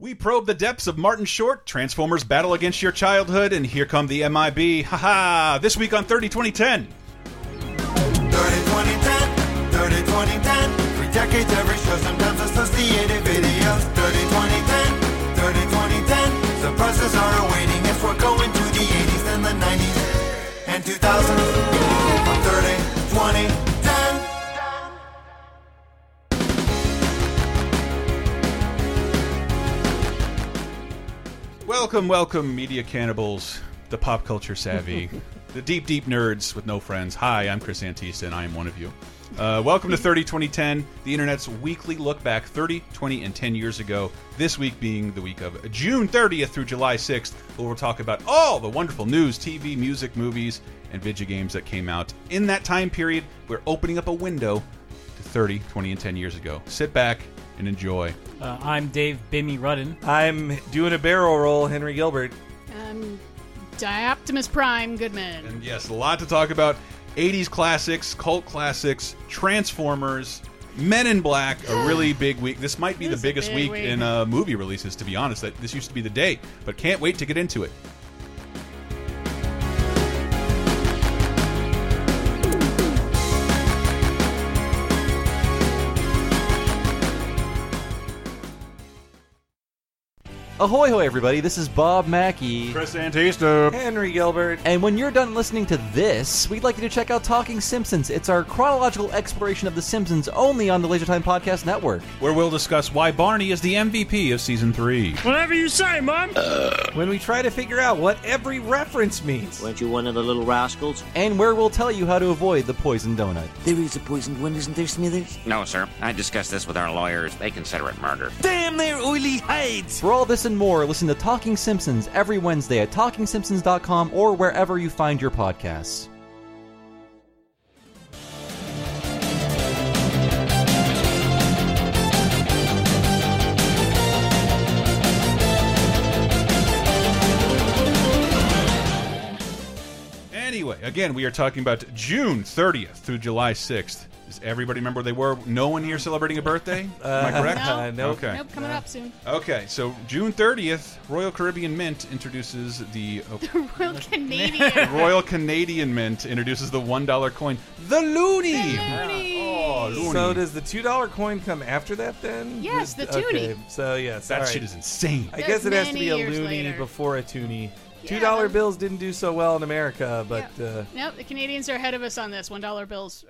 We probe the depths of Martin Short, Transformers battle against your childhood, and here come the MIB. Haha! This week on 30-20-10. 30-20-10, 30-20-10. 3 decades, every show, sometimes associated videos. 30-20-10, 30-20-10. Surprises are awaiting if we're going to the 80s and the 90s and 2000s. On 30-20-10. Welcome, welcome, media cannibals, the pop culture savvy, the deep, deep nerds with no friends. Hi, I'm Chris Antista, and I am one of you. Welcome to 30-20-10, the internet's weekly look back 30, 20, and 10 years ago. This week being the week of June 30th through July 6th, where we'll talk about all the wonderful news, TV, music, movies, and video games that came out in that time period. We're opening up a window to 30, 20, and 10 years ago. Sit back and enjoy. I'm Dave Bimmy Rudden. I'm doing a barrel roll, Henry Gilbert. Optimus Prime Goodman. And yes, a lot to talk about. 80s classics, cult classics, Transformers, Men in Black, a really big week. This might be the biggest week in movie releases, to be honest. This used to be the day, but can't wait to get into it. Ahoy hoy everybody, this is Bob Mackey. Chris Antista. Henry Gilbert. And when you're done listening to this, we'd like you to check out Talking Simpsons. It's our chronological exploration of The Simpsons only on the Laser Time Podcast Network. Where we'll discuss why Barney is the MVP of Season 3. Whatever you say, Mom. When we try to figure out what every reference means. Weren't you one of the little rascals? And where we'll tell you how to avoid the poisoned donut. There is a poisoned one, isn't there, Smithers? No, sir. I discussed this with our lawyers. They consider it murder. Damn their oily hides! For all this and more, listen to Talking Simpsons every Wednesday at TalkingSimpsons.com or wherever you find your podcasts. Anyway, again, we are talking about June 30th through July 6th. Does everybody remember where they were? No one here celebrating a birthday? Am I correct? No. Nope. Okay. Nope, coming up soon. Okay, so June 30th, Royal Caribbean Mint introduces the Royal Canadian. Royal Canadian Mint introduces the $1 coin, the Loonie. Oh, Loonie. So does the $2 coin come after that then? Yes, the toonie. Okay, so yes. That all shit right. is insane. I guess it has to be a Many years loony later. before a toonie. Yeah, $2 bills didn't do so well in America, but Nope, the Canadians are ahead of us on this. $1 bills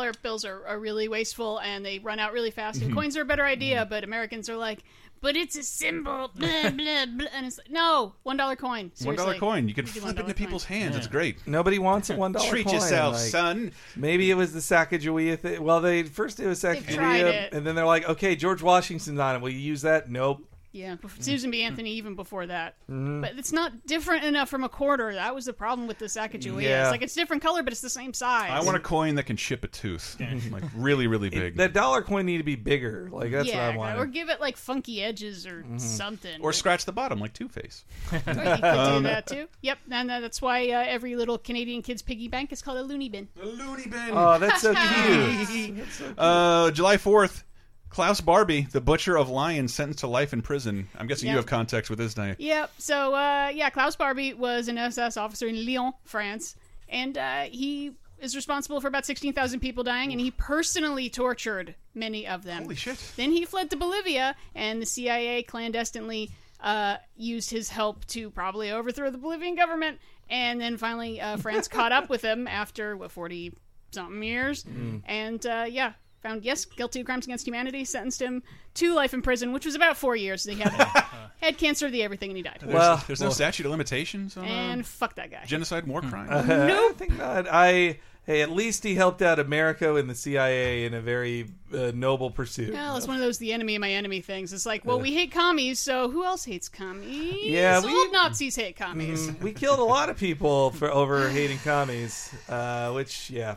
are really wasteful and they run out really fast. And coins are a better idea, but Americans are like, but it's a symbol, blah blah blah, and it's like, no, $1 coin. Seriously. $1 coin. You can We do flip it $1 into people's coin. hands. It's great. nobody wants a $1 Treat coin. yourself, like, son. Maybe it was the Sacagawea thing. Well, first it was tried Sacagawea, it. and then they're like, okay, George Washington's on it. Will you use that? Nope. Yeah, Susan B. Anthony even before that. But it's not different enough from a quarter. That was the problem with the Sacagawea. Yeah. It's like it's different color, but it's the same size. I want a coin that can ship a tooth. Like really, really big. That $1 coin need to be bigger. Like that's what I want. or give it like funky edges or something. Or scratch the bottom like Two-Face. Or you could do that too. Yep, and that's why every little Canadian kid's piggy bank is called a loony bin. The Looney Bin. Oh, that's so cute. July 4th. Klaus Barbie, the butcher of lions, sentenced to life in prison. I'm guessing you have context with this now. Yep. So, Klaus Barbie was an SS officer in Lyon, France, and he is responsible for about 16,000 people dying, and he personally tortured many of them. Holy shit. Then he fled to Bolivia, and the CIA clandestinely used his help to probably overthrow the Bolivian government, and then finally France caught up with him after, 40-something years, and, found, guilty of crimes against humanity, sentenced him to life in prison, which was about 4 years. He had cancer of the everything, and he died. There's no statute of limitations on And fuck that guy. genocide, war crime. I think not. Hey, at least he helped out America and the CIA in a very noble pursuit. Well, it's one of those the enemy of my enemy things. It's like, well, we hate commies, so who else hates commies? Yeah, Old Nazis hate commies. We killed a lot of people for over hating commies, which, yeah.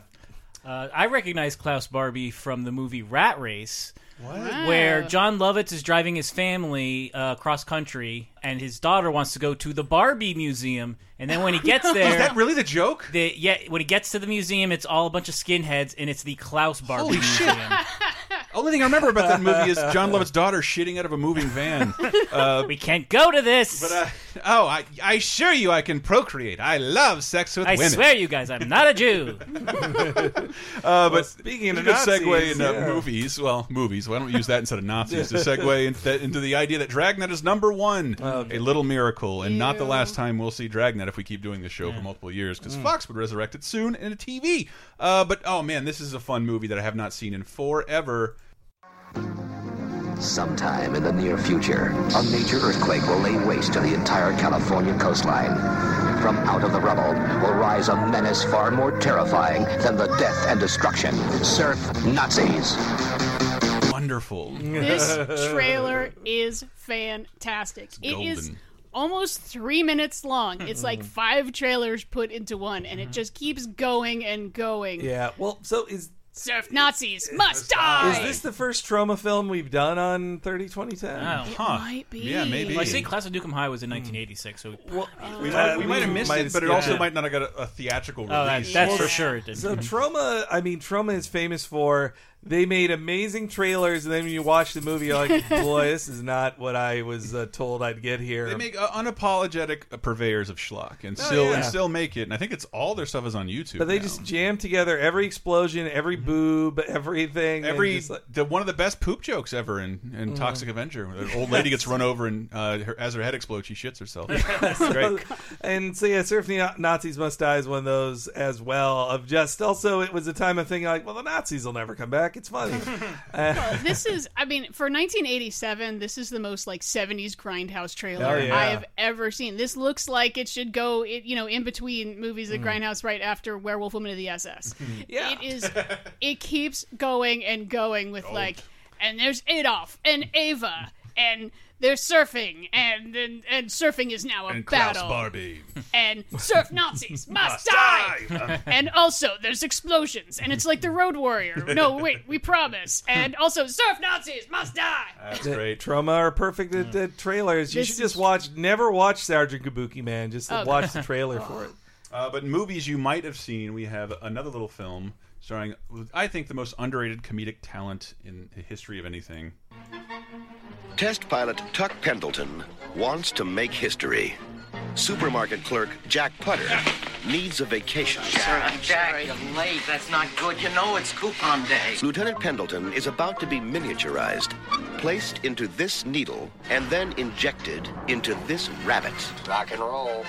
I recognize Klaus Barbie from the movie Rat Race, Wow. where John Lovitz is driving his family cross country, and his daughter wants to go to the Barbie Museum. And then when he gets there, Is that really the joke? when he gets to the museum, it's all a bunch of skinheads, and it's the Klaus Barbie Museum. Only thing I remember about that movie is John Lovett's daughter shitting out of a moving van. We can't go to this. But I assure you, I can procreate. I love sex with I women. swear, you guys, I'm not a Jew. But speaking of a good Nazis, segue into yeah. movies. Well, movies. Why don't we use that instead of Nazis? To segue into the idea that Dragnet is #1, a little miracle, and not the last time we'll see Dragnet if we keep doing this show for multiple years, because Fox would resurrect it soon in a TV. But oh man, this is a fun movie that I have not seen in forever. Sometime in the near future, a major earthquake will lay waste to the entire California coastline. From out of the rubble will rise a menace far more terrifying than the death and destruction. Surf Nazis. Wonderful. This trailer is fantastic. It is golden. almost 3 minutes long. It's like 5 trailers put into one, and it just keeps going and going. Yeah. Well, so Surf Nazis must die! Is this the first Troma film we've done on 30-2010? Oh. It Huh. might be. Yeah, maybe. Well, I think Class of Nukem High was in 1986, so We might have missed it, but it also might not have got a theatrical release. that's for sure it did. So Troma is famous for, they made amazing trailers, and then when you watch the movie, you're like, boy, this is not what I was told I'd get here. They make unapologetic purveyors of schlock, and still make it. And I think it's all their stuff is on YouTube. But they now. just jam together every explosion, every boob, everything. One of the best poop jokes ever in Toxic Avenger. The old lady gets run over, and as her head explodes, she shits herself. That's great. And so yeah, Surf Nazis Must Die is one of those as well. Of just also, it was a time of thinking like, well, the Nazis will never come back. It's funny. This is, I mean, for 1987, this is the most like 70s grindhouse trailer Oh, yeah. I have ever seen. This looks like it should go, in between movies at Grindhouse right after Werewolf Woman of the SS. Yeah. It is. It keeps going and going with and there's Adolf and Ava and they're surfing and surfing is now a and battle. Klaus Barbie. And surf Nazis must die. And also there's explosions and it's like the Road Warrior. No, wait, we promise. And also surf Nazis must die. That's great. Troma are perfect at trailers. You should just never watch Sergeant Kabuki Man. Just watch the trailer for it. But movies you might have seen, we have another little film starring, I think, the most underrated comedic talent in the history of anything. Test pilot Tuck Pendleton wants to make history. Supermarket clerk Jack Putter needs a vacation. Jack, you're late. That's not good. You know it's coupon day. Lieutenant Pendleton is about to be miniaturized, placed into this needle, and then injected into this rabbit. Rock and roll.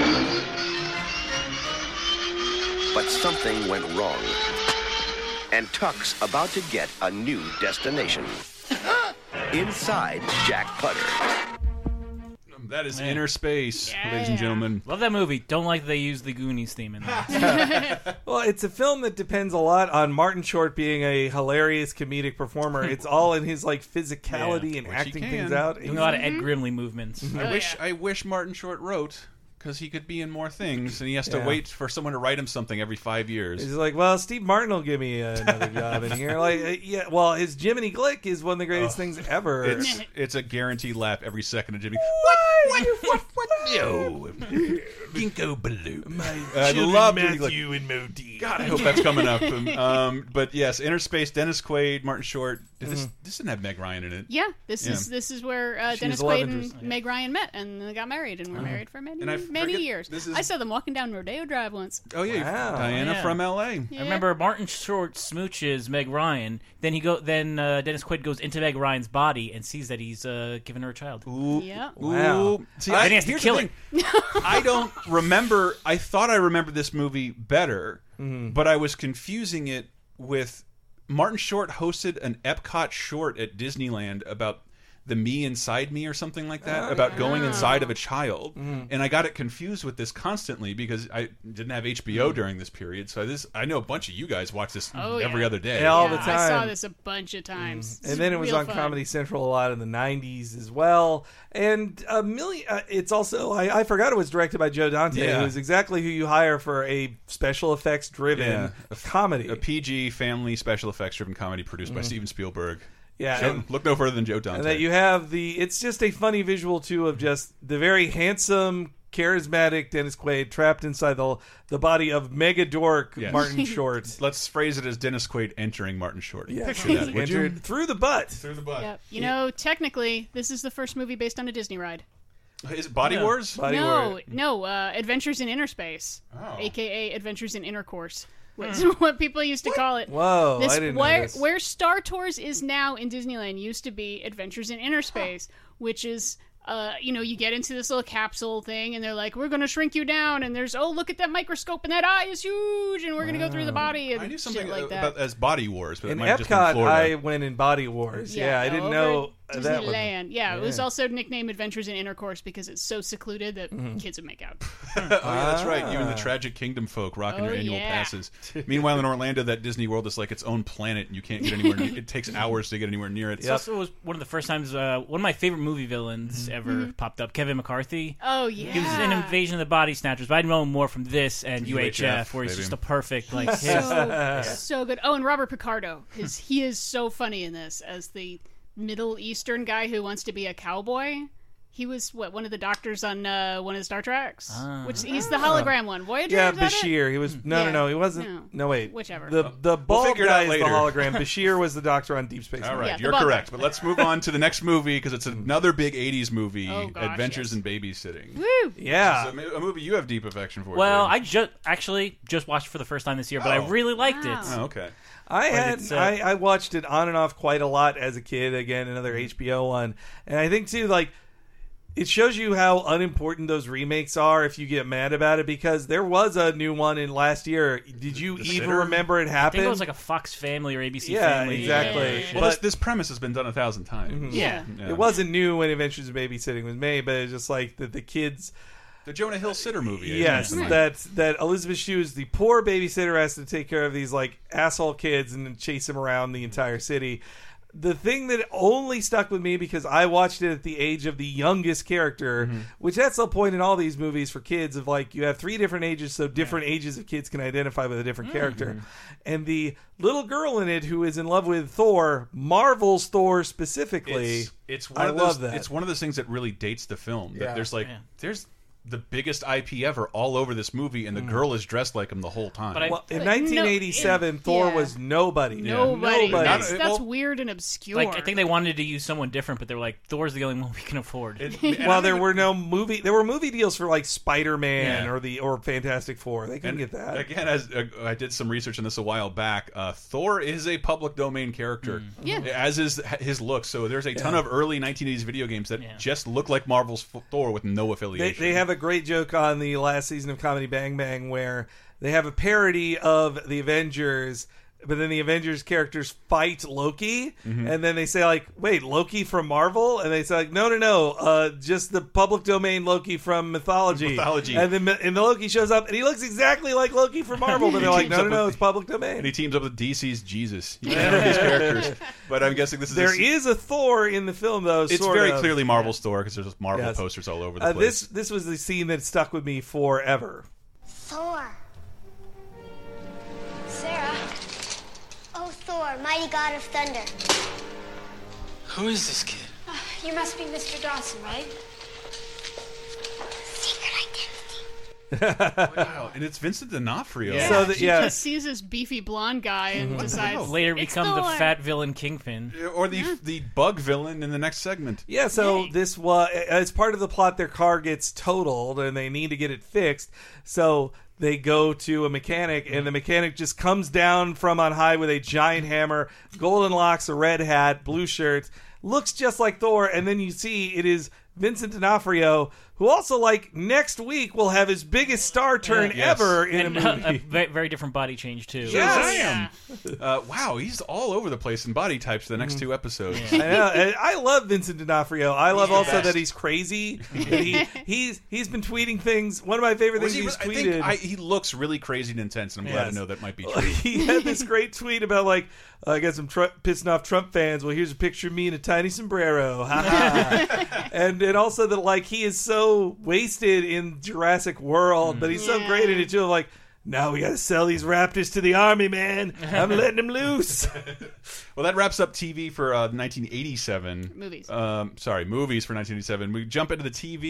But something went wrong. And Tuck's about to get a new destination. Inside Jack Putter. That is Inner Space, ladies and gentlemen. Love that movie. Don't like they use the Goonies theme in that. Well, it's a film that depends a lot on Martin Short being a hilarious comedic performer. It's all in his like physicality and acting things out. Doing a lot of Ed Grimley movements. I wish Martin Short wrote, because he could be in more things, and he has to wait for someone to write him something every 5 years. He's like, well, Steve Martin will give me another job in here. Like, yeah, well, his Jiminy Glick is one of the greatest things ever. It's a guaranteed laugh every second of Jimmy. What? No, Ginkgo Baloo. I love Matthew and Modine. God, I hope that's coming up. But yes, Inner Space, Dennis Quaid, Martin Short. This didn't have Meg Ryan in it. Yeah, this is where Dennis Quaid and Meg Ryan met and they got married and were married for many years. I saw them walking down Rodeo Drive once. Oh yeah, Diana from L.A. Yeah. I remember Martin Short smooches Meg Ryan. Then Dennis Quaid goes into Meg Ryan's body and sees that he's giving her a child. Ooh. Yeah. Wow. See, then he has to here's kill the thing. I don't remember. I thought I remembered this movie better, but I was confusing it with Martin Short hosted an Epcot short at Disneyland about the me inside me or something like that, about going inside of a child. And I got it confused with this constantly because I didn't have HBO during this period. So I know a bunch of you guys watch this every other day. All the time. I saw this a bunch of times. And then it was on fun. Comedy Central a lot in the 90s as well. And it's also, I forgot it was directed by Joe Dante, who's exactly who you hire for a special effects driven comedy. A PG family special effects driven comedy produced by Steven Spielberg. Yeah, look no further than Joe Dante. And that you have it's just a funny visual too of just the very handsome charismatic Dennis Quaid trapped inside the body of mega dork Martin Short. Let's phrase it as Dennis Quaid entering Martin Short. Yeah. Picture that, would you? Entered through the butt. Through the butt. Yep. You know, technically, this is the first movie based on a Disney ride. Is it Body Wars? No, Adventures in Inner Space, a.k.a. Adventures in Intercourse. Which is what people used to call it. Whoa, I didn't know this. Where Star Tours is now in Disneyland used to be Adventures in Inner Space, which is, you get into this little capsule thing, and they're like, we're going to shrink you down, and there's, look at that microscope, and that eye is huge, and we're going to go through the body, and I knew something shit like that. about as Body Wars, but In it might have just been Epcot, Florida. I went in Body Wars. Yeah, I didn't know that one. Disneyland. Yeah, it was also nicknamed Adventures in Intercourse because it's so secluded that kids would make out. Oh, yeah, that's right. You and the Tragic Kingdom folk rocking your annual passes. Meanwhile, in Orlando, that Disney World is like its own planet, and you can't get anywhere near it. It takes hours to get anywhere near it. It also was one of the first times one of my favorite movie villains ever popped up, Kevin McCarthy. Oh, yeah. He was in Invasion of the Body Snatchers, but I know him more from this and UHF, where he's just a perfect, like, so good. Oh, and Robert Picardo. He is so funny in this as the Middle Eastern guy who wants to be a cowboy. He was one of the doctors on one of the Star Treks, which he's the hologram one. Voyager. Yeah, is that Bashir. it? He was no, he wasn't. No, wait, whichever. The bald figure it guy out is the later. hologram. Bashir was the doctor on Deep Space Nine. All right, Yeah, the you're bald correct. guy. But let's move on to the next movie because it's another big '80s movie, Oh, gosh, Adventures yes. in Babysitting. Woo! Yeah, It's a movie you have deep affection for. Well, Jay. I just watched it for the first time this year, but I really liked it. Oh, okay. I watched it on and off quite a lot as a kid. Again, another HBO one, and I think too, like, it shows you how unimportant those remakes are if you get mad about it, because there was a new one in last year. Did you even Sitter? remember it I happened? think it was like a Fox Family or ABC Yeah, Family. exactly. Well, But- this premise has been done 1,000 times. Yeah. It wasn't new when Adventures in Babysitting was made, but it's just like the kids. The Jonah Hill Sitter movie. Yes, that Elizabeth Shue's the poor babysitter has to take care of these like asshole kids and then chase them around the entire city. The thing that only stuck with me, because I watched it at the age of the youngest character, which that's the point in all these movies for kids, of like, you have 3 different ages, so different ages of kids can identify with a different character. And the little girl in it who is in love with Thor, Marvel's Thor specifically, it's one I of those, love that. It's one of those things that really dates the film. That Yeah. there's the biggest IP ever all over this movie, and the girl is dressed like him the whole time. Well, in 1987, Thor was nobody. Nobody. Not- That's well, weird and obscure. Like, I think they wanted to use someone different, but they were like, Thor's the only one we can afford. Well, there were movie deals for like Spider-Man or Fantastic Four. They couldn't get that. Again, as I did some research on this a while back, Thor is a public domain character, as is his look. So there's a ton of early 1980s video games that just look like Marvel's Thor with no affiliation. They have a great joke on the last season of Comedy Bang Bang where they have a parody of the Avengers, but then the Avengers characters fight Loki, and then they say like, wait, Loki from Marvel? And they say like, no, just the public domain Loki from mythology. And then the Loki shows up, and he looks exactly like Loki from Marvel, but they're like, no, it's public domain. And he teams up with DC's Jesus. You can't have these characters. But I'm guessing this is... There is a Thor in the film, though. It's sort very of. clearly Marvel's Thor, because there's just Marvel posters all over the place. This was the scene that stuck with me forever. Thor. Sarah. Oh, Thor, mighty god of thunder. Who is this kid? You must be Mr. Dawson, right? Secret identity. Wow, and it's Vincent D'Onofrio. Yeah, she just sees this beefy blonde guy and decides Later it's become the Thor. fat villain Kingpin. Or the bug villain in the next segment. Yeah, so this was, as part of the plot, their car gets totaled and they need to get it fixed. So they go to a mechanic, and the mechanic just comes down from on high with a giant hammer, golden locks, a red hat, blue shirt, looks just like Thor, and then you see it is Vincent D'Onofrio, who also, like, next week will have his biggest star turn ever in a movie. A very different body change, too. Yes. Wow, he's all over the place in body types the next 2 episodes. I know. And I love Vincent D'Onofrio. I love also that he's crazy. That he's been tweeting things. One of my favorite things he's tweeted. I think he looks really crazy and intense, and I'm glad to know that might be true. He had this great tweet about, like, I got some pissing off Trump fans. Well, here's a picture of me in a tiny sombrero. Ha ha. and also that, like, he is so wasted in Jurassic World, but he's so great in it too. Like, now we got to sell these raptors to the army, man. I'm letting them loose. Well, that wraps up TV for 1987. Movies. Movies for 1987. We jump into the TV.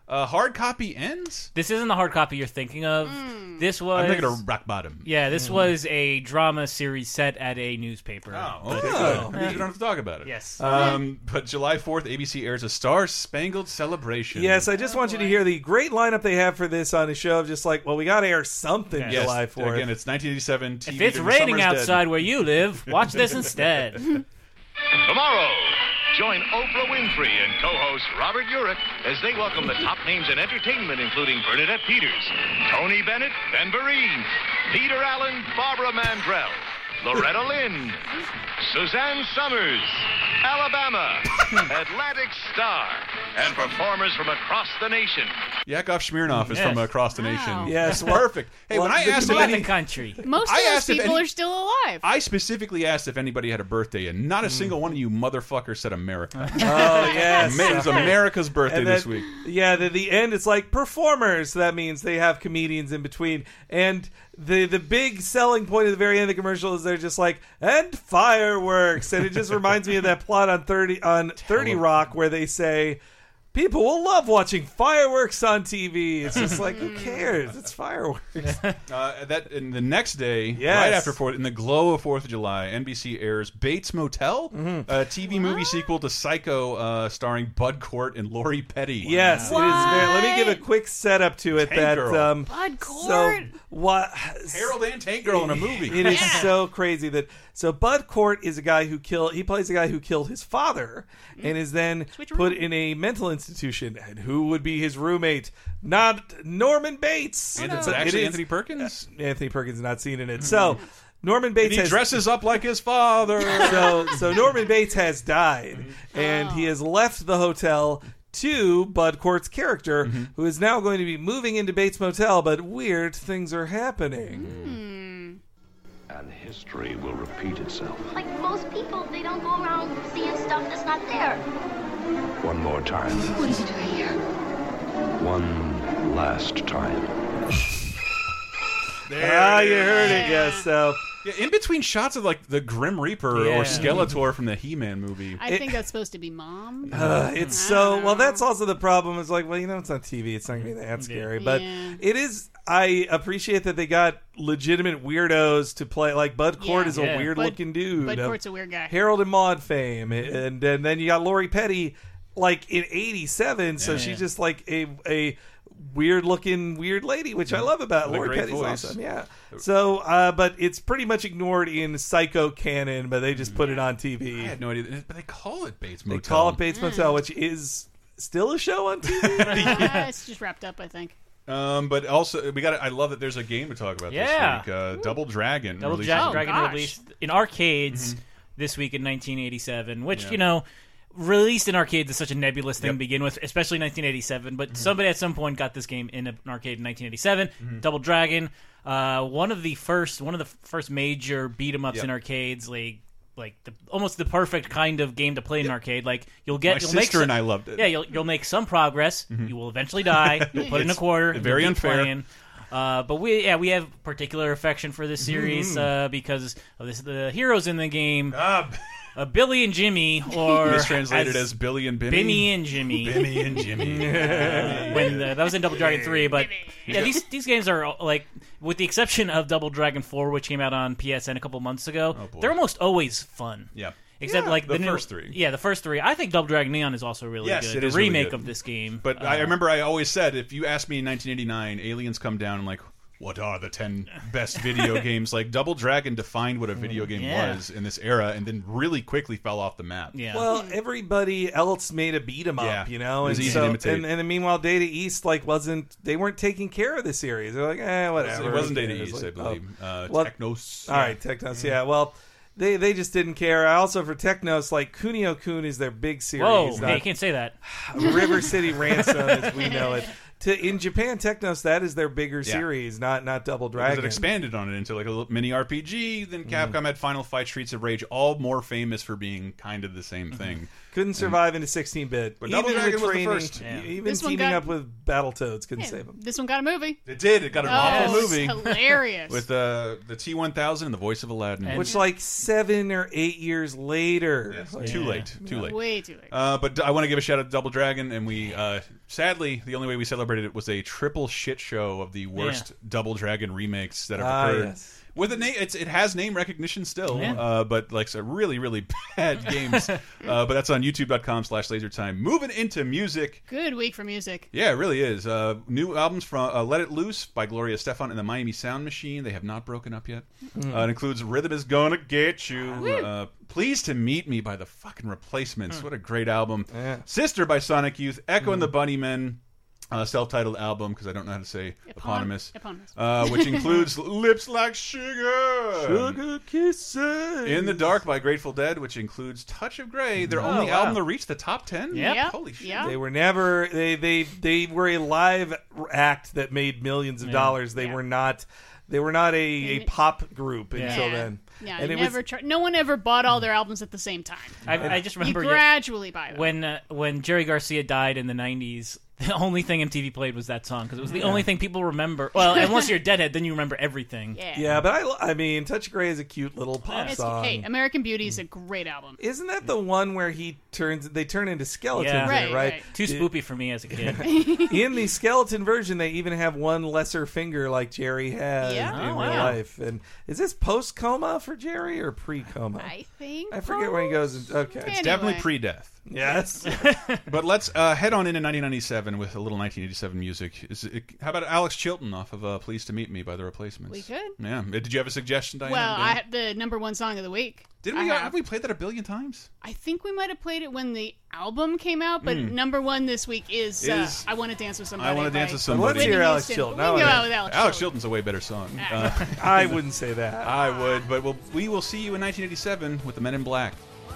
Hard copy ends? This isn't the hard copy you're thinking of. This was... I'm thinking of Rock Bottom. Yeah, this was a drama series set at a newspaper. Oh, okay. Good. You don't have to talk about it. Yes. But July 4th, ABC airs A Star-Spangled Celebration. Yes, I just want you to hear the great lineup they have for this on a show of just like, well, we got to air something July 4th. Again, it's 1987. TV If it's raining outside where you live, watch this instead. Tomorrow, join Oprah Winfrey and co-host Robert Urich as they welcome the top names in entertainment, including Bernadette Peters, Tony Bennett, Ben Vereen, Peter Allen, Barbara Mandrell, Loretta Lynn, Suzanne Summers, Alabama, Atlantic Star, and performers from across the nation. Yakov Smirnoff is from across the nation. Yes, That's perfect. Hey, when I asked if any country, most of those people are still alive. I specifically asked if anybody had a birthday, and not a single one of you motherfuckers said America. Oh, yes. It's America's birthday And then, this week. Yeah, the end, it's like performers. So that means they have comedians in between. And the big selling point at the very end of the commercial is they're just like, and fireworks. And it just reminds me of that plot on 30 Rock where they say, people will love watching fireworks on TV. It's just like, who cares? It's fireworks. And the next day, right after 4th, in the glow of 4th of July, NBC airs Bates Motel, a TV movie sequel to Psycho, starring Bud Cort and Lori Petty. Yes, it is very, let me give a quick setup to it. Tank Girl. Bud Cort. So what? Harold and Tank Girl in a movie. It is so crazy that Bud Cort is a guy who plays a guy who killed his father and is then put in a mental institution. And who would be his roommate? Not Norman Bates. And it's actually Anthony Perkins. Anthony Perkins not seen in it. So Norman Bates dresses up like his father. So Norman Bates has died, and he has left the hotel to Bud Cort's character, who is now going to be moving into Bates Motel, but weird things are happening. And history will repeat itself. Like most people, they don't go around seeing stuff that's not there. One more time. What is he doing here? One last time. You heard it, yes. So yeah, in between shots of like the Grim Reaper or Skeletor from the He-Man movie. I think that's supposed to be Mom. It's so well. That's also the problem. Is like, well, it's on TV. It's not gonna be that scary, but it is. I appreciate that they got legitimate weirdos to play. Like Bud Cort is a weird looking dude. Bud Cort's a weird guy. Harold and Maude fame, and then you got Lori Petty, like in '87. So she's just like a weird looking weird lady, which I love about Lori Petty's awesome. Yeah. So, but it's pretty much ignored in Psycho canon, but they just put it on TV. I had no idea, but they call it Bates Motel. They call it Bates Motel, which is still a show on TV. It's just wrapped up, I think. But also I love that there's a game to talk about this week. Double Dragon. Double Dragon released in arcades this week in 1987, which released in arcades is such a nebulous thing to begin with, especially 1987. But somebody at some point got this game in an arcade in 1987. Double Dragon, one of the first major beat 'em ups in arcades, almost the perfect kind of game to play in an arcade. Like you'll sister and I loved it. Yeah, you'll make some progress. You will eventually die. You'll put in a quarter. Very unfair. Playing. But we have particular affection for this series because of the heroes in the game. Billy and Jimmy, or mistranslated as Billy and Bimmy. Bimmy and Jimmy. Bimmy and Jimmy. That was in Double Dragon 3, but these games are like, with the exception of Double Dragon 4, which came out on PSN a couple months ago, they're almost always fun. Yeah. Except like the first three. Yeah, the first three. I think Double Dragon Neon is also really good. It is the remake really good of this game. But I remember I always said, if you asked me in 1989, aliens come down and like, what are the 10 best video games? Like Double Dragon defined what a video game was in this era, and then really quickly fell off the map. Yeah. Well, everybody else made a beat 'em up, it and was easy to imitate. And meanwhile, Data East they weren't taking care of the series. They're like, whatever. It wasn't Data East, I believe. Technos. All right, Technos. Yeah. Well, they just didn't care. Also for Technos, like Kunio-kun is their big series. Whoa, you can't say that. River City Ransom, as we know it. in Japan, Technos, that is their bigger series, not Double Dragon. Because it expanded on it into like a little mini RPG. Then Capcom had Final Fight, Streets of Rage, all more famous for being kind of the same thing. Couldn't survive into 16-bit. But Double Dragon was the first. Even This one teaming got- up with Battletoads couldn't save them. This one got a movie. It did. It got an awful it's movie. hilarious. With the T-1000 and the voice of Aladdin. Which, like 7 or 8 years later. Like, Too late. Way too late. But I want to give a shout out to Double Dragon, and we sadly the only way we celebrated it was a triple shit show of the worst Double Dragon remakes that have occurred. Yes. With a name, it has name recognition still, but like some really bad games. But that's on YouTube.com/LaserTime. Moving into music. Good week for music. Yeah, it really is. New albums from Let It Loose by Gloria Estefan and the Miami Sound Machine. They have not broken up yet. It includes Rhythm Is Gonna Get You. Pleased to Meet Me by the fucking Replacements. What a great album. Sister by Sonic Youth. Echo and the Bunnymen. Self-titled album, because I don't know how to say eponymous. Which includes Lips Like Sugar Kisses, In the Dark by Grateful Dead, which includes Touch of Grey, their only album to reach the top 10. Holy shit! Yeah. They were never they were a live act that made millions of dollars. They were not a pop group until then. Yeah, and no one ever bought all their albums at the same time. I just remember you gradually buy them. When Jerry Garcia died in the 90s. The only thing MTV played was that song because it was the only thing people remember. Well, unless you're a Deadhead, then you remember everything. Yeah, but I mean, Touch of Grey is a cute little pop song. Hey, American Beauty is a great album. Isn't that the one where they turn into skeletons in it, right? Too spoopy for me as a kid. In the skeleton version, they even have one lesser finger like Jerry has in real life. And is this post-coma for Jerry or pre-coma? I think. I forget when he goes. Okay. It's definitely pre-death. Yes. But let's head on into 1997 with a little 1987 music. How about Alex Chilton off of Pleased to Meet Me by The Replacements? We could. Yeah. Did you have a suggestion, Diana? Well, I had the #1 song of the week. Did we? Have we played that a billion times? I think we might have played it when the album came out, but #1 this week is I Want to Dance with Somebody. I Want to Dance with Let's Somebody. hear Alex Chilton. We can go out with Alex Chilton. Chilton's a way better song. I wouldn't say that. I would, but we will see you in 1987 with the Men in Black.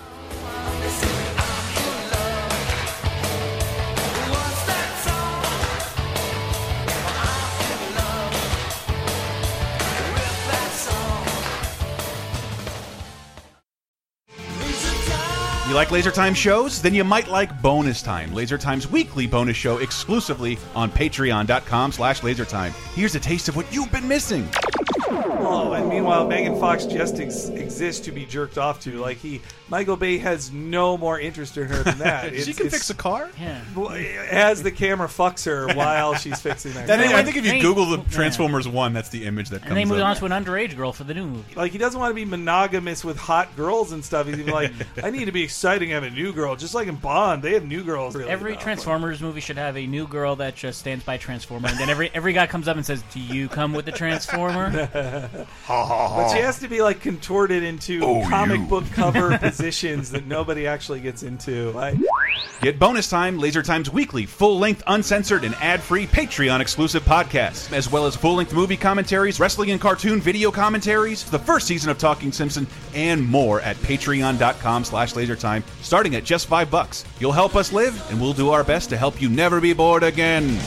You like Laser Time shows? Then you might like Bonus Time, Laser Time's weekly bonus show exclusively on patreon.com/lasertime. Here's a taste of what you've been missing. Oh, and meanwhile, Megan Fox just exists to be jerked off to. Like Michael Bay has no more interest in her than that. She can fix a car? Yeah. As the camera fucks her while she's fixing that car. I think if you Google the Transformers 1, that's the image that comes up. And they moved on to an underage girl for the new movie. Like, he doesn't want to be monogamous with hot girls and stuff. He's even like, I need to be exciting, have a new girl. Just like in Bond, they have new girls. Really every Transformers movie should have a new girl that just stands by Transformer, and then every guy comes up and says, "Do you come with the Transformer?" But she has to be like contorted into comic book cover positions that nobody actually gets into. Get Bonus Time, Laser Time's weekly, full-length, uncensored, and ad-free Patreon-exclusive podcast, as well as full-length movie commentaries, wrestling and cartoon video commentaries, the first season of Talking Simpson, and more at patreon.com/lasertime, starting at just $5. You'll help us live, and we'll do our best to help you never be bored again.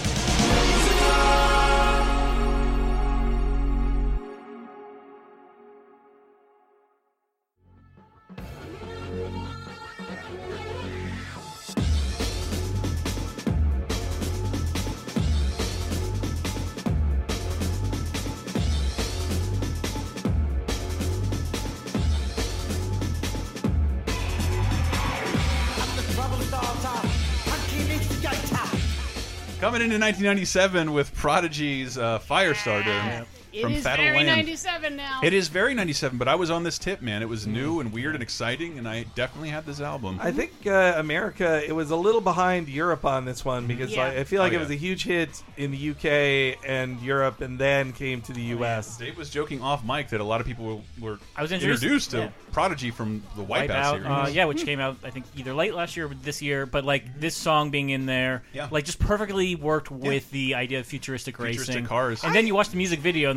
Coming into 1997 with Prodigy's Firestarter. It from is Fatal very Land. 97 now. It is very 97, but I was on this tip, man. It was new and weird and exciting, and I definitely had this album. I think America, it was a little behind Europe on this one because I feel like it was a huge hit in the UK and Europe and then came to the US. Dave was joking off mic that a lot of people were I was introduced to Prodigy from the Wipeout series. Which came out, I think, either late last year or this year, but like this song being in there, like just perfectly worked with the idea of futuristic racing. Cars. And then you watch the music video and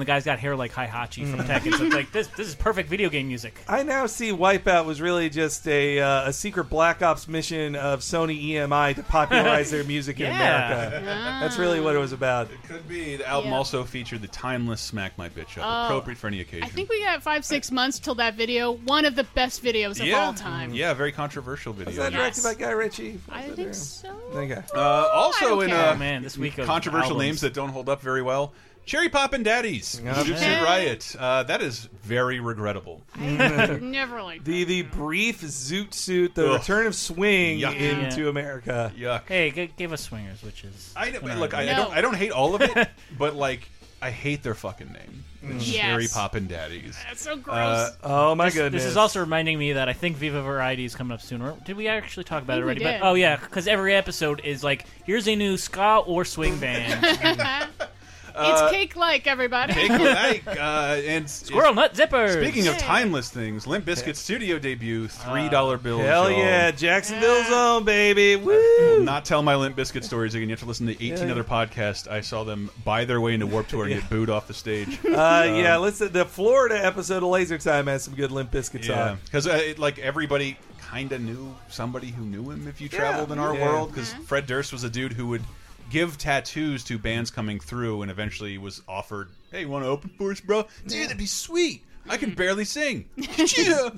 the guy's got hair like Heihachi from Tekken. So it's like this is perfect video game music. I now see Wipeout was really just a secret Black Ops mission of Sony EMI to popularize their music in America. That's really what it was about. It could be. The album also featured the timeless Smack My Bitch Up, appropriate for any occasion. I think we got 5-6 months till that video. One of the best videos of all time. Yeah, very controversial video. Was that directed by Guy Ritchie? I think so. Okay. Also in this week of controversial albums. names that don't hold up very well. Cherry Poppin' Daddies, Zoot Suit Riot. That is very regrettable. Never liked the brief Zoot Suit, the return of swing into America. Yuck. Hey, give us Swingers, which is I don't hate all of it, but like I hate their fucking name. The Cherry Poppin' Daddies. That's so gross. Oh my goodness. This is also reminding me that I think Viva Variety is coming up soon. Or did we actually talk about it already? we did. But oh yeah, because every episode is like, here's a new ska or swing band. It's cake-like, everybody. Cake-like. And Squirrel Nut Zippers. Speaking of timeless things, Limp Bizkit's studio debut, $3 bills. Hell y'all. yeah, Jacksonville's own, baby. Woo! I will not tell my Limp Bizkit stories again. You have to listen to 18 other podcasts. I saw them buy their way into Warped Tour and get booed off the stage. Yeah, listen, the Florida episode of Laser Time has some good Limp Bizkit songs. Because like everybody kind of knew somebody who knew him if you traveled in our world. Because Fred Durst was a dude who would give tattoos to bands coming through, and eventually was offered, "Hey, you want to open for us, bro? Dude, that'd be sweet. I can barely sing." Good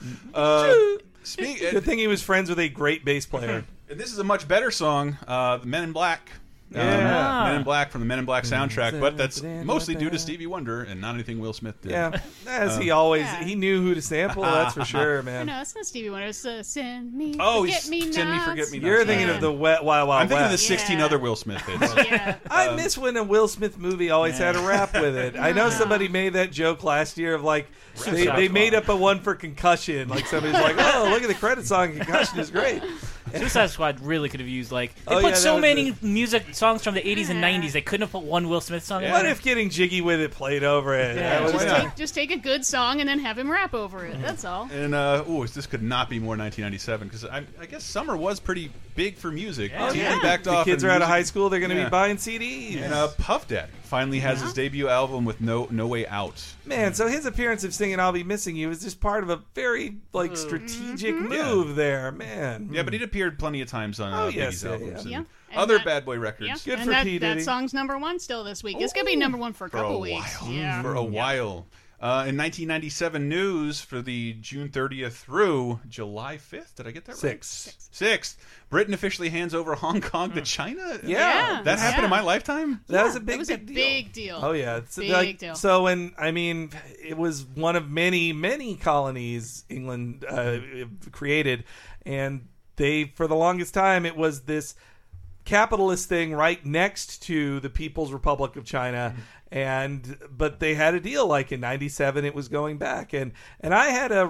thing he was friends with a great bass player. And this is a much better song, the Men in Black. Men in Black from the Men in Black soundtrack, but that's mostly due to Stevie Wonder and not anything Will Smith did. Yeah, as he always he knew who to sample. That's for sure, man. No, it's not Stevie Wonder. It's Send Me Forget Me Send Me Nots. Forget Me Nots. You're thinking of the Wet Wild Wild I'm thinking of the West. 16 other Will Smith hits. I miss when a Will Smith movie always had a rap with it. I know somebody made that joke last year of like they made up a one for Concussion. Like somebody's like, "Oh, look at the credit song. Concussion is great." Suicide Squad really could have used they Oh, put yeah, so that was many music songs from the 80s and 90s. They couldn't have put one Will Smith song. What if Getting Jiggy with It played over it? Yeah, That was Just take a good song and then have him rap over it. That's all. And this could not be more 1997 because I guess summer was pretty big for music. TV backed the off. kids and are out of music- high school. They're going to Yeah. be buying CDs. And Puff Daddy finally has his debut album with No Way Out. Man, so his appearance of singing "I'll Be Missing You" is just part of a very strategic move there, man. Yeah, but he'd appeared plenty of times on Biggie's albums and Yeah. And other that- Bad Boy records. Yeah. Good and for that, P. Diddy. That song's #1 still this week. It's gonna be #1 for a couple weeks. Yeah. For a while. In 1997 news for the June 30th through July 5th. Did I get that right? 6th. Britain officially hands over Hong Kong to China? Yeah. That happened in my lifetime? That was a big, It was a big deal. Oh yeah, it's Big deal. So when it was one of many colonies England created, and they for the longest time it was this capitalist thing right next to the People's Republic of China. But they had a deal like in 97 it was going back, and I had I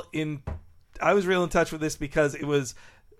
was real in touch with this because it was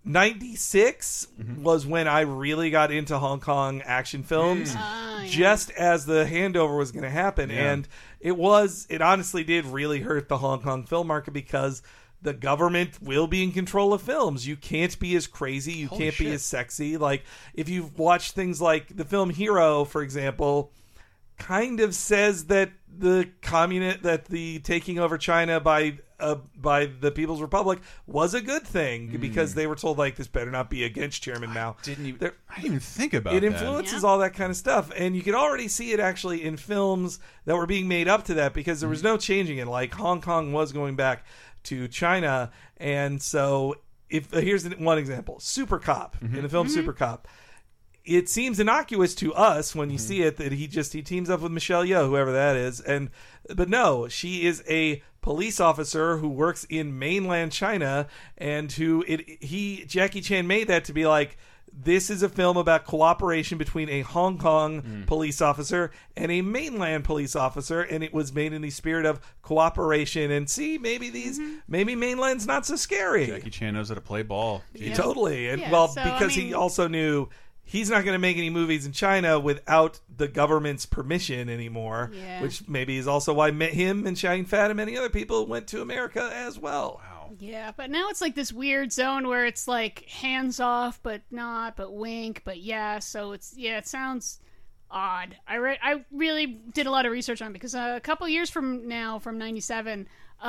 96 was when I really got into Hong Kong action films, just as the handover was going to happen. And it honestly did really hurt the Hong Kong film market because the government will be in control of films. You can't be as crazy. You can't be as sexy. Like if you've watched things like the film Hero, for example, kind of says that the taking over China by the People's Republic was a good thing because they were told like this better not be against Chairman Mao. I didn't even think about it. It influences all that kind of stuff, and you could already see it actually in films that were being made up to that because there was no changing it. Like Hong Kong was going back to China, and so here's one example: Super Cop in the film Super Cop. It seems innocuous to us when you see it that he teams up with Michelle Yeoh, whoever that is, but no, she is a police officer who works in mainland China, and Jackie Chan made that to be like, this is a film about cooperation between a Hong Kong police officer and a mainland police officer, and it was made in the spirit of cooperation. And see, maybe mainland's not so scary. Jackie Chan knows how to play ball. Yeah. Totally, and he also knew he's not going to make any movies in China without the government's permission anymore, which maybe is also why him and Shane Fat and many other people went to America as well. Wow. Yeah, but now it's like this weird zone where it's like hands off, but not, but wink, but yeah. So it sounds odd. I really did a lot of research on it because a couple years from now, from '97,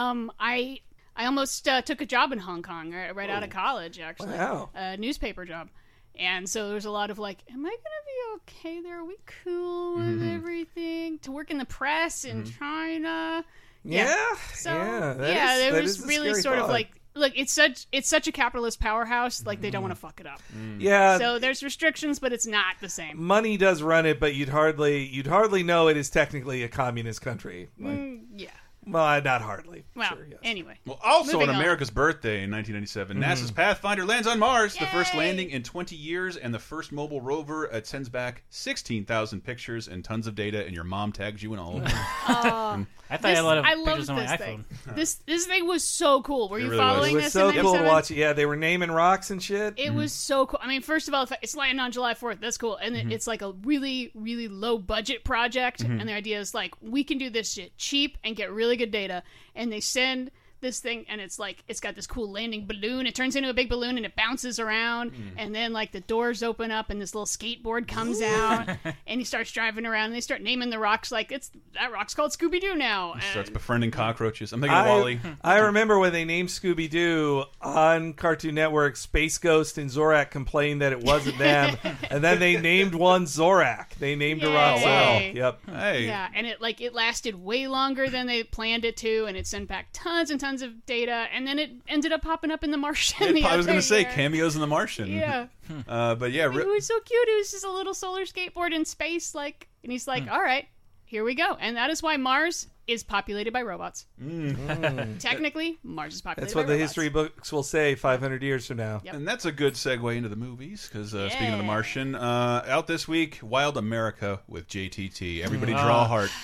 I almost took a job in Hong Kong right out of college, actually. Wow. A newspaper job. And so there's a lot of like, am I going to be okay there? Are we cool with everything? To work in the press in China? Yeah. So, That it is was a really scary sort of thought. like, look, it's such a capitalist powerhouse. Like, they don't want to fuck it up. Yeah. So there's restrictions, but it's not the same. Money does run it, but you'd hardly know it is technically a communist country. Like, Yeah. well, not hardly. Well, Sure, yes. anyway. Well, also Moving on on. America's birthday in 1997, NASA's Pathfinder lands on Mars, the first landing in 20 years, and the first mobile rover. It sends back 16,000 pictures and tons of data, and your mom tags you in all of them. I thought I had a lot of I pictures loved on my this iPhone. thing. This thing was so cool. Were you really was. following It was this so in cool to 97? watch it. Yeah, they were naming rocks and shit. It was so cool. I mean, first of all, it's landing on July 4th. That's cool. And it's like a really, really low budget project. And the idea is like, we can do this shit cheap and get really good data. And they send this thing, and it's like, it's got this cool landing balloon. It turns into a big balloon and it bounces around. And then like the doors open up and this little skateboard comes out and he starts driving around and they start naming the rocks like, that rock's called Scooby-Doo now. And Starts befriending cockroaches. I'm thinking of Wally. I remember when they named Scooby-Doo on Cartoon Network, Space Ghost and Zorak complained that it wasn't them, and then they named one Zorak. They named a rock. Yay. Wow. Yep. Hey. Yeah, and it lasted way longer than they planned it to, and it sent back tons and tons of data, and then it ended up popping up in The Martian. I was going to say cameos in The Martian. Yeah. But yeah, It was so cute. It was just a little solar skateboard in space, like, and he's like, "All right, here we go." And that is why Mars is populated by robots. Technically, Mars is populated. That's what by the robots. history books will say 500 years from now. Yep. And that's a good segue into the movies, because speaking of The Martian, out this week, Wild America with JTT. Everybody draw a heart.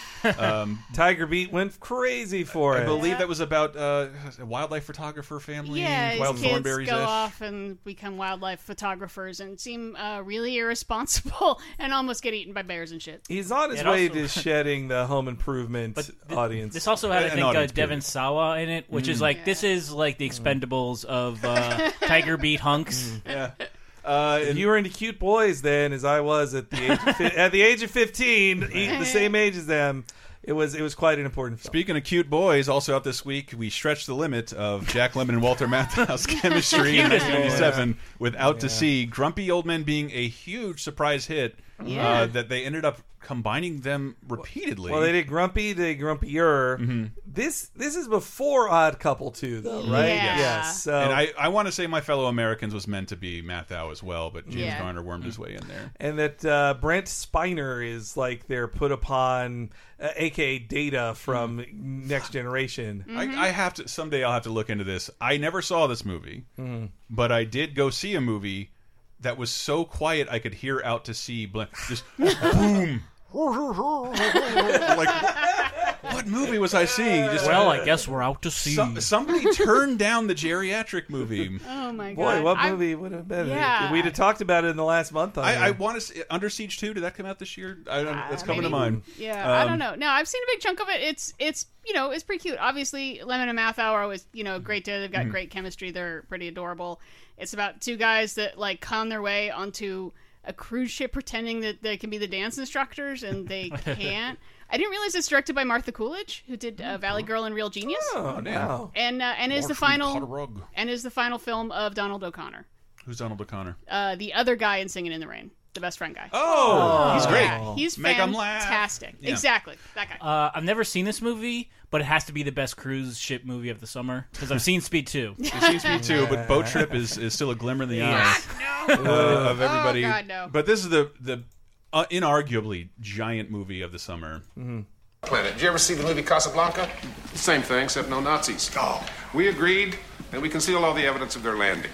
Tiger Beat went crazy for it. I believe that was about a wildlife photographer family. Yeah, Wild his kids Thornberrys-ish. go off and become wildlife photographers and seem really irresponsible and almost get eaten by bears and shit. He's on his It way also- to shedding the Home Improvement audience. This also had, I An think, audience, Devin period. Sawa in it, which is like, this is like the Expendables of Tiger Beat hunks. Yeah. If you were into cute boys then, as I was at the age of 15, the same age as them, it was quite an important film. Speaking of cute boys, also out this week, we stretched the limit of Jack Lemmon and Walter Matthau's chemistry in 1997 with Out to Sea. Grumpy Old Men being a huge surprise hit that they ended up combining them repeatedly. Well, they did Grumpy, they did Grumpier. This is before Odd Couple 2, though, right? Yeah. Yes. So, and I want to say My Fellow Americans was meant to be Matthau as well, but James Yeah. Garner wormed his way in there. and that Brent Spiner is like their put upon, aka Data from Next Generation. I have to someday. I'll have to look into this. I never saw this movie, but I did go see a movie that was so quiet I could hear Out to Sea just boom. Like, what movie was I seeing? Just, Well, I guess we're out to sea. somebody turned down the geriatric movie. Oh my Boy, god! what movie would have been? Yeah. We'd have talked about it in the last month. I want to see Under Siege 2. Did that come out this year? That's coming to maybe. mind. Yeah, I don't know. No, I've seen a big chunk of it. It's it's pretty cute. Obviously, Lemon and Matthau are always great. They've got great chemistry. They're pretty adorable. It's about two guys that like con their way onto a cruise ship pretending that they can be the dance instructors and they can't. I didn't realize it's directed by Martha Coolidge, who did Valley Girl and Real Genius. Oh, wow. And is the Marjorie final film of Donald O'Connor, Who's Donald O'Connor? the other guy in Singing in the Rain, the best friend guy. Oh, he's great. Yeah, he's Make 'em laugh. fantastic. Yeah. Exactly, that guy. I've never seen this movie, but it has to be the best cruise ship movie of the summer because I've seen Speed 2. It seems to me too, but Boat Trip is still a glimmer in the eye of everybody. Oh, God, no. But this is the inarguably giant movie of the summer. Planet. Did you ever see the movie Casablanca? Same thing, except no Nazis. Oh. We agreed, and we concealed all the evidence of their landing.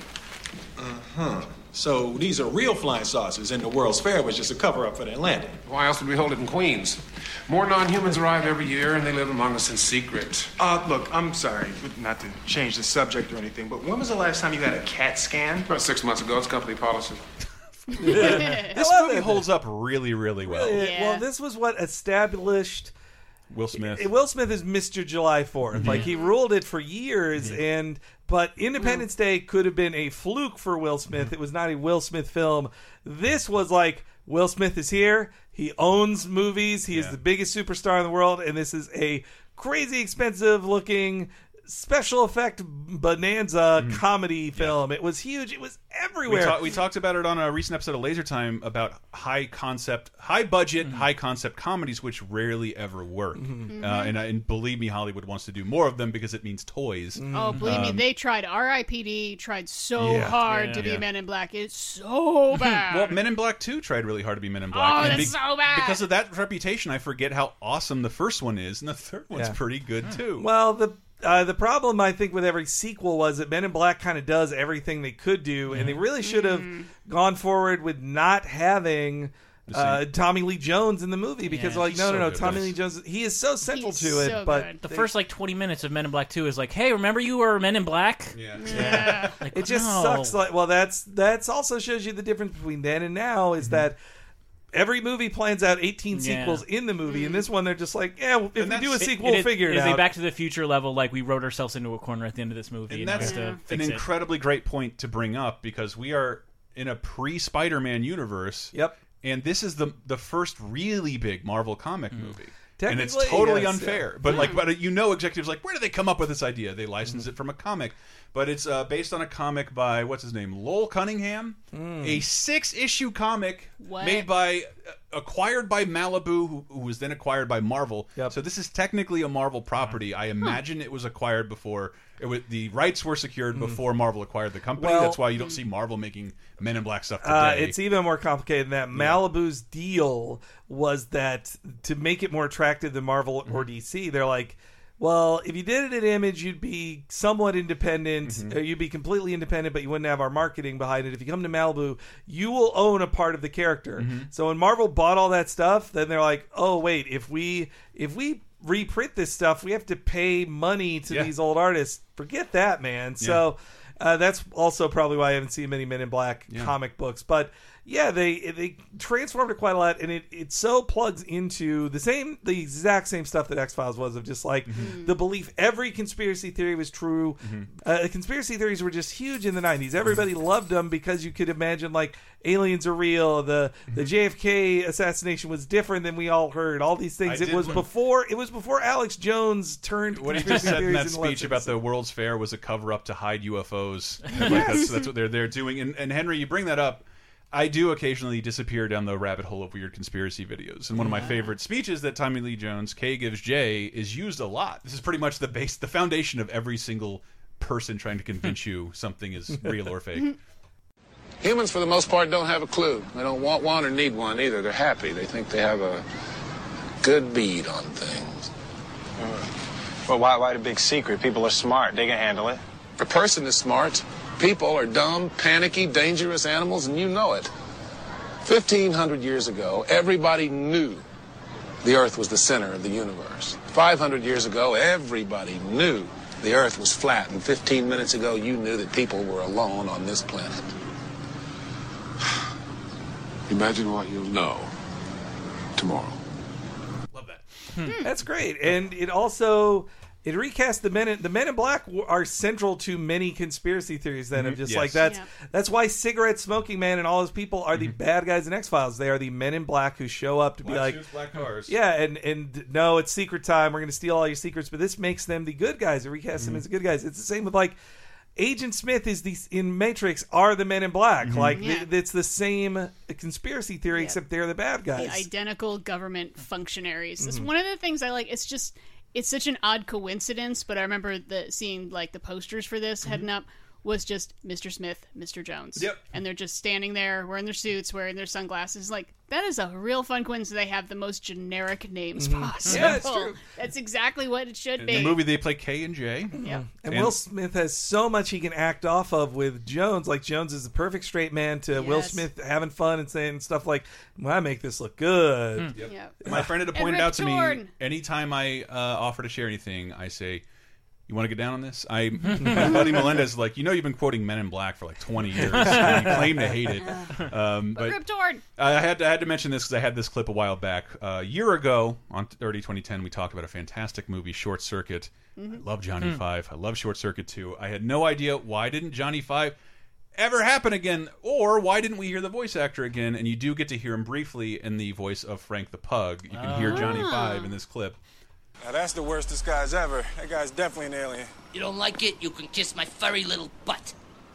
So these are real flying saucers, and the World's Fair was just a cover-up for their landing. Why else would we hold it in Queens? More non-humans arrive every year, and they live among us in secret. Look, I'm sorry, not to change the subject or anything, but when was the last time you had a CAT scan? About 6 months ago, it's company policy. This movie holds up really, really well. Well, this was what established Will Smith. Will Smith is Mr. July 4th. Like, he ruled it for years, but Independence Day could have been a fluke for Will Smith. It was not a Will Smith film. This was like Will Smith is here. He owns movies. He is the biggest superstar in the world, and this is a crazy expensive looking special effect bonanza comedy film. It was huge. It was everywhere. We talked about it on a recent episode of Laser Time about high budget, high concept comedies, which rarely ever work. And believe me, Hollywood wants to do more of them because it means toys. Oh, believe me, they tried. R.I.P.D. tried so hard to be Men in Black. It's so bad. Well, Men in Black 2 tried really hard to be Men in Black. Oh, that's so bad. Because of that reputation, I forget how awesome the first one is, and the third one's pretty good too. Well, the problem, I think, with every sequel was that Men in Black kind of does everything they could do, and they really should have gone forward with not having Tommy Lee Jones in the movie because, no, Tommy Lee Jones, he is so central to it. But the first 20 minutes of Men in Black 2 is like, hey, remember you were Men in Black? Yeah. It just sucks. That's also shows you the difference between then and now is that every movie plans out 18 sequels in the movie. In this one, they're just like, if we do a sequel, we'll figure it out. Is a Back to the Future level, like we wrote ourselves into a corner at the end of this movie. And that's an incredibly great point to bring up because we are in a pre-Spider-Man universe. Yep. And this is the first really big Marvel comic movie. And it's Technically, totally yes, unfair. But executives like, where did they come up with this idea? They licensed it from a comic. But it's based on a comic by, what's his name, Lowell Cunningham? A 6-issue comic made by, acquired by Malibu, who was then acquired by Marvel. So this is technically a Marvel property. I imagine it was acquired before, the rights were secured before Marvel acquired the company. That's why you don't see Marvel making Men in Black stuff today. It's even more complicated than that. Malibu's deal was that to make it more attractive than Marvel or DC, they're like, well, if you did it at Image, you'd be somewhat independent. Or you'd be completely independent, but you wouldn't have our marketing behind it. If you come to Malibu, you will own a part of the character. So when Marvel bought all that stuff, then they're like, oh, wait, if we reprint this stuff, we have to pay money to these old artists. Forget that, man. So that's also probably why I haven't seen many Men in Black comic books. But yeah, they transformed it quite a lot, and it so plugs into the exact same stuff that X-Files was, of just like the belief every conspiracy theory was true. Conspiracy theories were just huge in the 90s. Everybody loved them because you could imagine like aliens are real, the JFK assassination was different than we all heard, all these things. It was before Alex Jones turned what he just said in that speech about the World's Fair was a cover-up to hide UFOs. That's what they're doing. And Henry, you bring that up. I do occasionally disappear down the rabbit hole of weird conspiracy videos. And one of my favorite speeches that Tommy Lee Jones, K gives J, is used a lot. This is pretty much the foundation of every single person trying to convince you something is real or fake. Humans, for the most part, don't have a clue. They don't want one or need one either. They're happy. They think they have a good bead on things. Well, why the big secret? People are smart. They can handle it. A person is smart. People are dumb, panicky, dangerous animals, and you know it. 1,500 years ago, everybody knew the Earth was the center of the universe. 500 years ago, everybody knew the Earth was flat. And 15 minutes ago, you knew that people were alone on this planet. Imagine what you'll know tomorrow. Love that. That's great. And it also... It recast the Men in Black are central to many conspiracy theories. Then of just like that's why Cigarette Smoking Man and all those people are the bad guys in X-Files. They are the Men in Black who show up to be like, black cars. Yeah, and no, it's secret time. We're going to steal all your secrets. But this makes them the good guys. It recasts them as the good guys. It's the same with like Agent Smith in Matrix are the Men in Black. It's the same conspiracy theory except they're the bad guys. The identical government functionaries. It's one of the things I like. It's such an odd coincidence, but I remember seeing like the posters for this heading up was just Mr. Smith, Mr. Jones. Yep. And they're just standing there wearing their suits, wearing their sunglasses. Like, that is a real fun coincidence. They have the most generic names possible. Yeah, it's true. That's exactly what it should be. In the movie, they play K and J. Yeah. And Will Smith has so much he can act off of with Jones. Like, Jones is the perfect straight man to Will Smith having fun and saying stuff like, well, I make this look good. My friend had pointed out to me, anytime I offer to share anything, I say, you want to get down on this? My buddy Melendez is like, you've been quoting Men in Black for like 20 years. And you claim to hate it. But Rip Torn. I had to mention this because I had this clip a while back. A year ago, on early 2010, we talked about a fantastic movie, Short Circuit. I love Johnny Five. I love Short Circuit too. I had no idea why didn't Johnny Five... ever happen again? Or why didn't we hear the voice actor again? And you do get to hear him briefly in the voice of Frank the Pug. You can hear Johnny Five in this clip. Now that's the worst disguise ever. That guy's definitely an alien. You don't like it? You can kiss my furry little butt.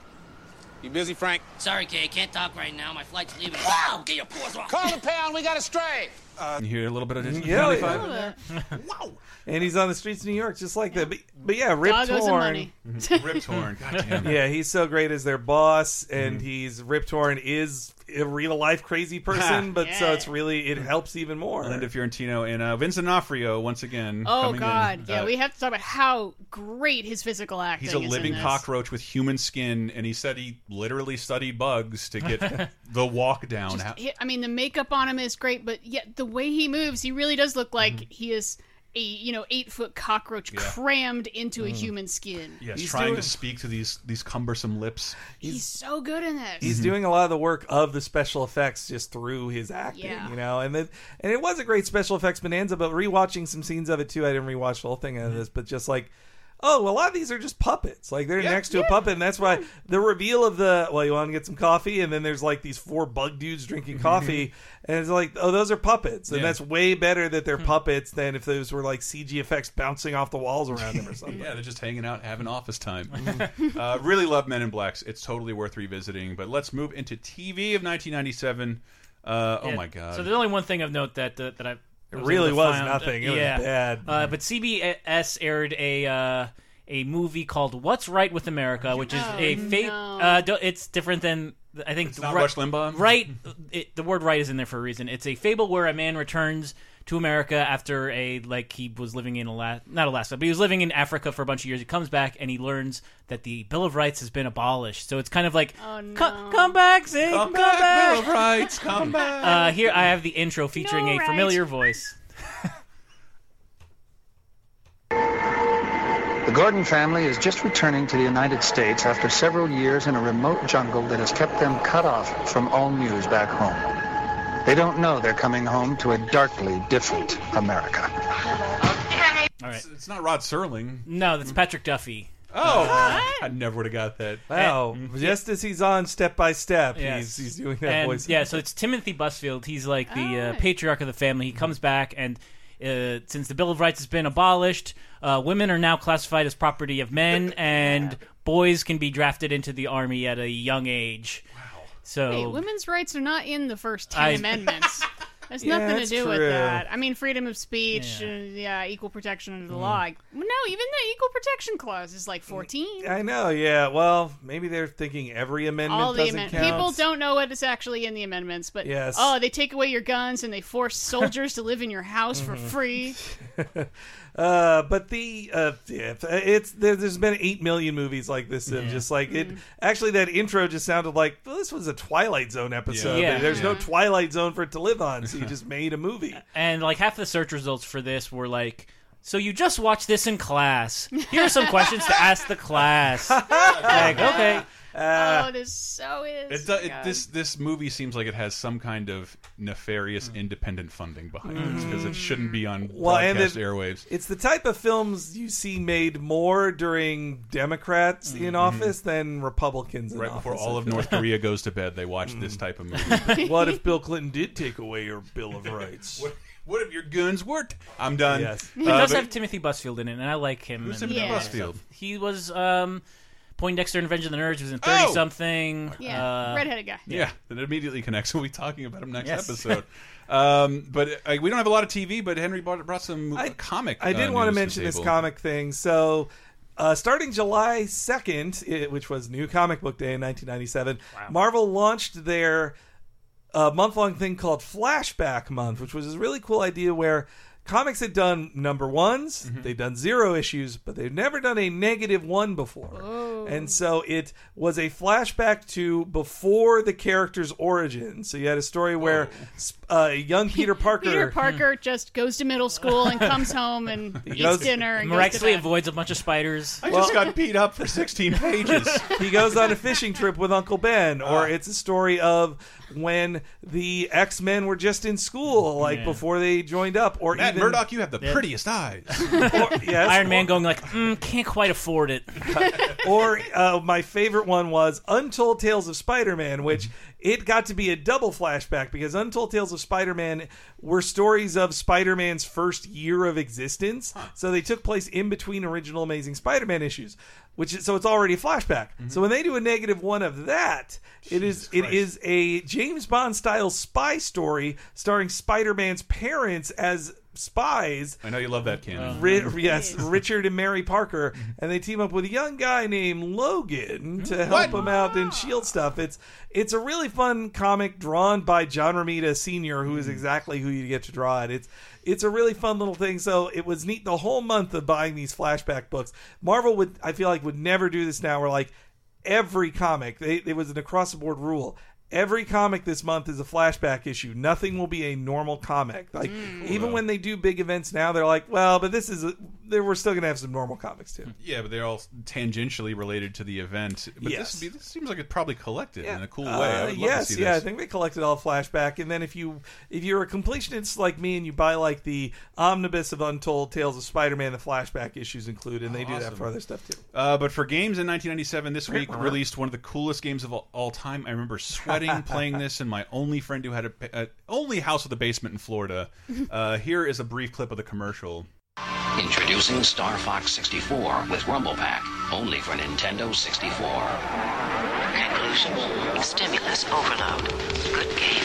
You busy, Frank? Sorry, Kay, I can't talk right now. My flight's leaving. Wow! Get your paws off! Call the pound, we got a stray! You hear a little bit of Yeah, Johnny Five in there? Wow. And he's on the streets of New York just like that. But yeah, Rip Doggos and Torn. money. Rip Torn. God damn it. Yeah, he's so great as their boss, and Rip Torn is a real life crazy person, but so it's really, it helps even more. Linda Fiorentino and Vincent D'Onofrio once again. Oh coming God, in. yeah, we have to talk about how great his physical acting is. He's a living in this. cockroach with human skin, and he said he literally studied bugs to get the walk down. I mean, the makeup on him is great, but yet the way he moves, he really does look like he is a 8-foot cockroach crammed into a human skin. Yes, he's trying to speak to these cumbersome lips. He's so good in this. He's doing a lot of the work of the special effects just through his acting, and it was a great special effects bonanza. But rewatching some scenes of it too, I didn't rewatch the whole thing of this, but just like, oh, a lot of these are just puppets. Like they're next to a puppet, and that's why the reveal of you want to get some coffee, and then there's like these 4 bug dudes drinking coffee, and it's like, oh, those are puppets, and that's way better that they're puppets than if those were like CG effects bouncing off the walls around them or something. Yeah, they're just hanging out, having office time. Really love Men in Blacks. It's totally worth revisiting. But let's move into TV of 1997. Oh my God! So there's only one thing of note that I. It really was nothing. It was bad. But CBS aired a movie called "What's Right with America," which is it's different than I think. It's not Rush Limbaugh. Right. The word "right" is in there for a reason. It's a fable where a man returns to America after he was living in not Alaska, but he was living in Africa for a bunch of years. He comes back and he learns that the Bill of Rights has been abolished. So it's kind of like, come back, Zig, come back. Bill of Rights, come back. Here I have the intro featuring a familiar voice. The Gordon family is just returning to the United States after several years in a remote jungle that has kept them cut off from all news back home. They don't know they're coming home to a darkly different America. All right. It's not Rod Serling. No, that's Patrick Duffy. Oh, I never would have got that. Wow. Just as he's on Step by Step, he's doing that voice. Yeah, so it's Timothy Busfield. He's like the patriarch of the family. He comes back, and since the Bill of Rights has been abolished, women are now classified as property of men, and boys can be drafted into the army at a young age. Wow. So hey, women's rights are not in the first 10 amendments. There's nothing to do with that. I mean, freedom of speech, equal protection under the law. No, even the equal protection clause is like 14. I know, yeah. Well, maybe they're thinking every amendment doesn't count. People don't know what is actually in the amendments, but they take away your guns and they force soldiers to live in your house for free. But there's been 8 million movies like this, just like it. Actually, that intro just sounded like, well, this was a Twilight Zone episode. There's no Twilight Zone for it to live on, so you just made a movie. And like half the search results for this were like, so you just watched this in class. Here are some questions to ask the class. Like, okay. This so is. This movie seems like it has some kind of nefarious independent funding behind it because it shouldn't be on broadcast airwaves. It's the type of films you see made more during Democrats in office than Republicans in office. Right before all of North Korea goes to bed, they watch this type of movie. What if Bill Clinton did take away your Bill of Rights? What if your guns worked? I'm done. Yes. It does have Timothy Busfield in it, and I like him. Who's Timothy Busfield? He was Poindexter and Revenge of the Nerds. He was in 30-something. Yeah, redheaded guy. Yeah, that immediately connects. We'll be talking about him next episode. But we don't have a lot of TV, but Henry brought some comic I did want to mention this comic thing. So starting July 2nd, which was New Comic Book Day in 1997, Marvel launched their month-long thing called Flashback Month, which was this really cool idea where comics had done number ones, they'd done 0 issues, but they'd never done a -1 before. Oh. And so it was a flashback to before the character's origin. So you had a story where young Peter Parker... Peter Parker just goes to middle school and comes home and eats dinner. And miraculously avoids a bunch of spiders. I just got beat up for 16 pages. He goes on a fishing trip with Uncle Ben. Or it's a story of when the X-Men were just in school, before they joined up. Or Matt Murdock, you have the prettiest eyes. Iron Man going like, can't quite afford it. Or my favorite one was Untold Tales of Spider-Man, which it got to be a double flashback because Untold Tales of Spider-Man were stories of Spider-Man's first year of existence. So they took place in between original Amazing Spider-Man issues, so it's already a flashback. So when they do a -1 of that, it is a James Bond style spy story starring Spider-Man's parents as spies. I know you love that canon. Yes, Richard and Mary Parker, and they team up with a young guy named Logan to help him out in S.H.I.E.L.D. stuff. It's a really fun comic drawn by John Romita Sr., who is exactly who you get to draw it. It's a really fun little thing. So it was neat the whole month of buying these flashback books. Marvel I feel like would never do this now, where like every comic, it was an across the board rule. Every comic this month is a flashback issue. Nothing will be a normal comic. Like even when they do big events now, they're like, well, but this is we're still going to have some normal comics too. Yeah, but they're all tangentially related to the event. But Yes. this seems like it's probably collected in a cool way. I would love to see this. I think they collected all flashback. And then if you're a completionist like me and you buy like the omnibus of Untold Tales of Spider-Man, the flashback issues include, and they do that for other stuff too. But for games in 1997, this week released one of the coolest games of all time. I remember sweating playing this, and my only friend who had a only house with a basement in Florida. Here is a brief clip of the commercial. Introducing Star Fox 64 with Rumble Pack, only for Nintendo 64. Conclusion: stimulus overload. Good game.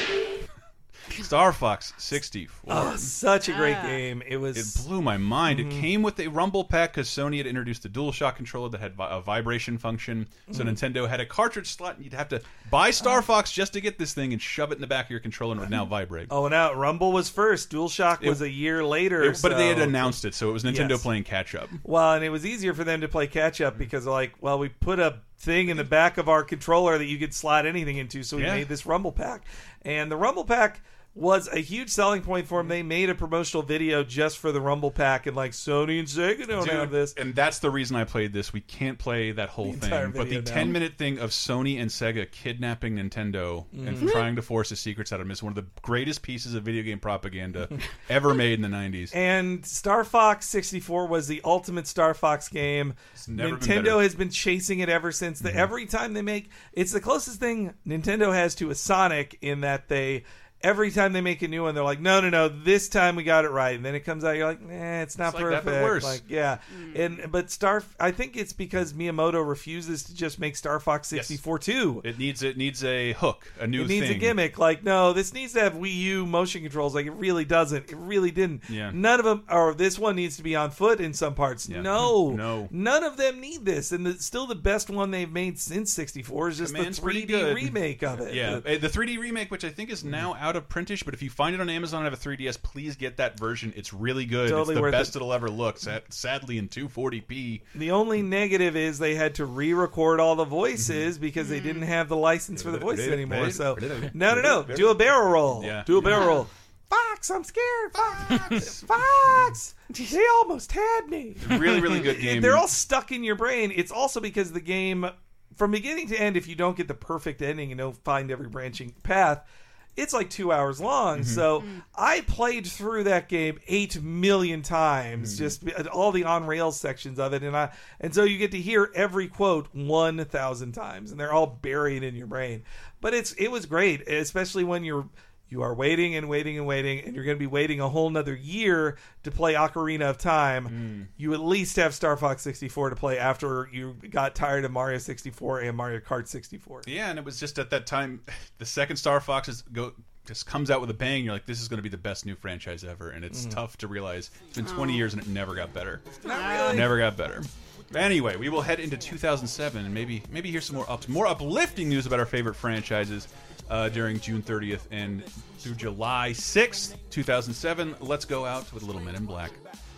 Star Fox 64. Oh, such a great game. It blew my mind. It came with a Rumble Pack because Sony had introduced the DualShock controller that had a vibration function. So Nintendo had a cartridge slot, and you'd have to buy Star Fox just to get this thing and shove it in the back of your controller, and it would now vibrate. Oh, now Rumble was first. DualShock was a year later. But they had announced it, so it was Nintendo playing catch-up. Well, and it was easier for them to play catch-up because, like, well, we put a thing in the back of our controller that you could slide anything into, so we made this Rumble Pack. And the Rumble Pack was a huge selling point for them. They made a promotional video just for the Rumble Pack, and like Sony and Sega don't have this. And that's the reason I played this. We can't play that whole thing. But the 10-minute thing of Sony and Sega kidnapping Nintendo and trying to force the secrets out of them is one of the greatest pieces of video game propaganda ever made in the 90s. And Star Fox 64 was the ultimate Star Fox game. Nintendo has been chasing it ever since. Every time they make... It's the closest thing Nintendo has to a Sonic in that every time they make a new one, they're like, no, this time we got it right. And then it comes out, you're like, it's not perfect. That, but worse. Like, yeah. But I think it's because Miyamoto refuses to just make Star Fox 64 too. It needs a hook, a new thing. It needs a gimmick. Like, no, this needs to have Wii U motion controls. Like, it really doesn't. It really didn't. Yeah. None of them, or this one needs to be on foot in some parts. Yeah. No. None of them need this. And still the best one they've made since 64 is just Command's the 3D remake of it. Yeah, the 3D remake, which I think is now out of printish, but if you find it on Amazon and have a 3DS, please get that version. It's really good. Totally it's the worth best it. it'll ever look. Sadly, in 240p. The only negative is they had to re-record all the voices because they didn't have the license for the voices anymore. So no, do a barrel roll. Yeah. Do a barrel roll. Fox, I'm scared. Fox, Fox. They almost had me. Really, really good game. They're all stuck in your brain. It's also because the game, from beginning to end, if you don't get the perfect ending and don't find every branching path, it's like 2 hours long. So I played through that game 8 million times, just all the on-rails sections of it. And so you get to hear every quote 1,000 times, and they're all buried in your brain. But it was great, especially when you are waiting and waiting and waiting, and you're going to be waiting a whole nother year to play Ocarina of Time. You at least have Star Fox 64 to play after you got tired of Mario 64 and Mario Kart 64. Yeah, and it was just at that time, the second Star Fox just comes out with a bang. You're like, this is going to be the best new franchise ever, and it's tough to realize it's been 20 years and it never got better. Not really. Never got better. Anyway, we will head into 2007 and maybe hear some more uplifting news about our favorite franchises during June 30th and through July 6th, 2007. Let's go out with a little Men in Black.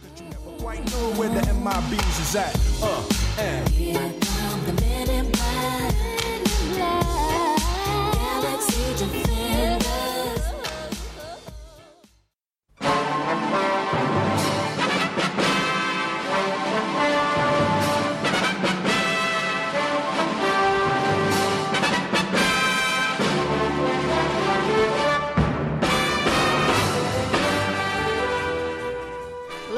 Quite know where the MIBs is at. Here come the Men in Black. Galaxy Defenders.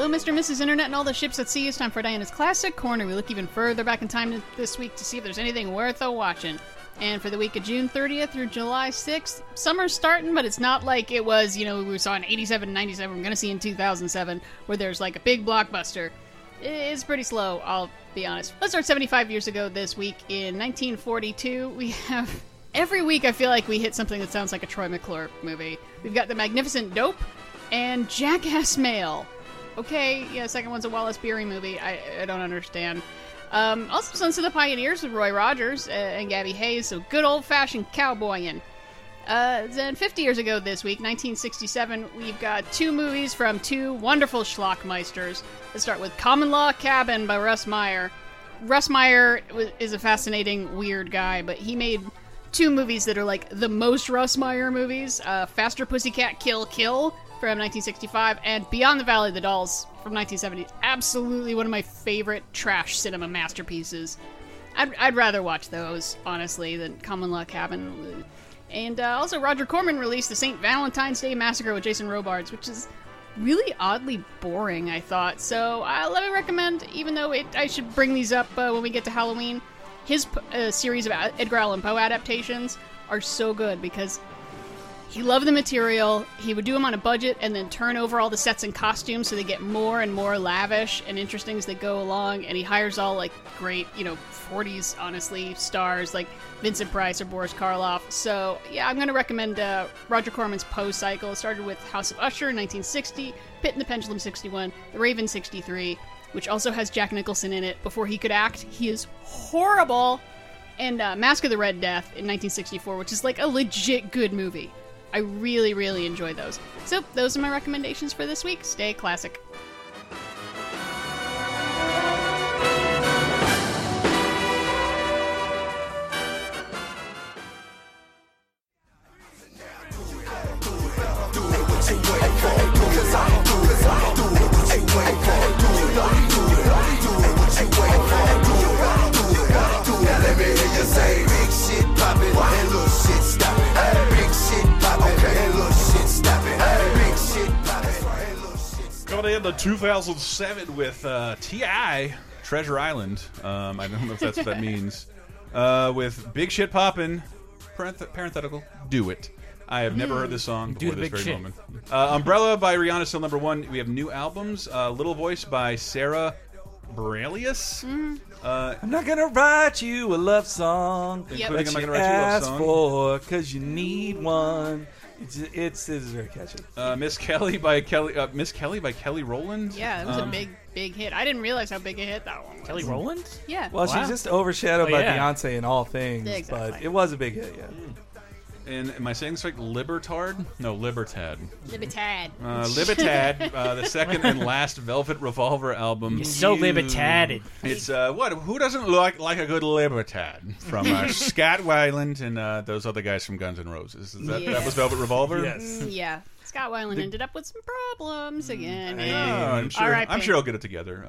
Hello, Mr. and Mrs. Internet and all the ships at sea. It's time for Diana's Classic Corner. We look even further back in time this week to see if there's anything worth watching. And for the week of June 30th through July 6th, summer's starting, but it's not like it was, we saw in 87, 97, we're going to see in 2007, where there's like a big blockbuster. It's pretty slow, I'll be honest. Let's start 75 years ago this week. In 1942, we have... Every week I feel like we hit something that sounds like a Troy McClure movie. We've got The Magnificent Dope and Jackass Mail. Okay, yeah, second one's a Wallace Beery movie. I don't understand. Also Sons of the Pioneers with Roy Rogers and Gabby Hayes, so good old-fashioned cowboying. Then 50 years ago this week, 1967, we've got two movies from two wonderful schlockmeisters. Let's start with Common Law Cabin by Russ Meyer. Russ Meyer is a fascinating, weird guy, but he made two movies that are like the most Russ Meyer movies. Faster Pussycat Kill Kill from 1965, and Beyond the Valley of the Dolls from 1970. Absolutely one of my favorite trash cinema masterpieces. I'd rather watch those, honestly, than Common Law Cabin. And also Roger Corman released the St. Valentine's Day Massacre with Jason Robards, which is really oddly boring, I thought. So let me recommend, even though I should bring these up when we get to Halloween, his series of Edgar Allan Poe adaptations are so good because he loved the material. He would do them on a budget and then turn over all the sets and costumes so they get more and more lavish and interesting as they go along. And he hires all like great, 40s, honestly, stars like Vincent Price or Boris Karloff. So yeah, I'm going to recommend Roger Corman's Poe cycle. It started with House of Usher in 1960, Pit and the Pendulum 61, The Raven 63, which also has Jack Nicholson in it. Before he could act, he is horrible. And Mask of the Red Death in 1964, which is like a legit good movie. I really, really enjoy those. So, those are my recommendations for this week. Stay classic. Coming in the 2007 with T.I. Treasure Island. I don't know if that's what that means. With Big Shit Poppin', parenthetical, Do It. I have never heard this song before this very moment. Umbrella by Rihanna, still #1. We have new albums. Little Voice by Sarah Bareilles. I'm not gonna write you a love song. Yep. But I'm not you gonna write you a love ask song. for, cause you need one. It's very catchy. Miss Kelly by Kelly Rowland. Yeah, it was a big hit. I didn't realize how big a hit that one was. Kelly Rowland? Yeah. Well, she's just overshadowed by yeah. Beyonce in all things, Exactly. but it was a big hit, yeah. And am I saying this right? Libertad? No, Libertad. Libertad. Libertad, the second and last Velvet Revolver album. You're so libertaded. It's what? Who doesn't like a good Libertad from Scott Weiland and those other guys from Guns N' Roses? That was Velvet Revolver. Yes. Yeah. Scott Weiland ended up with some problems again. I'm sure he'll get it together.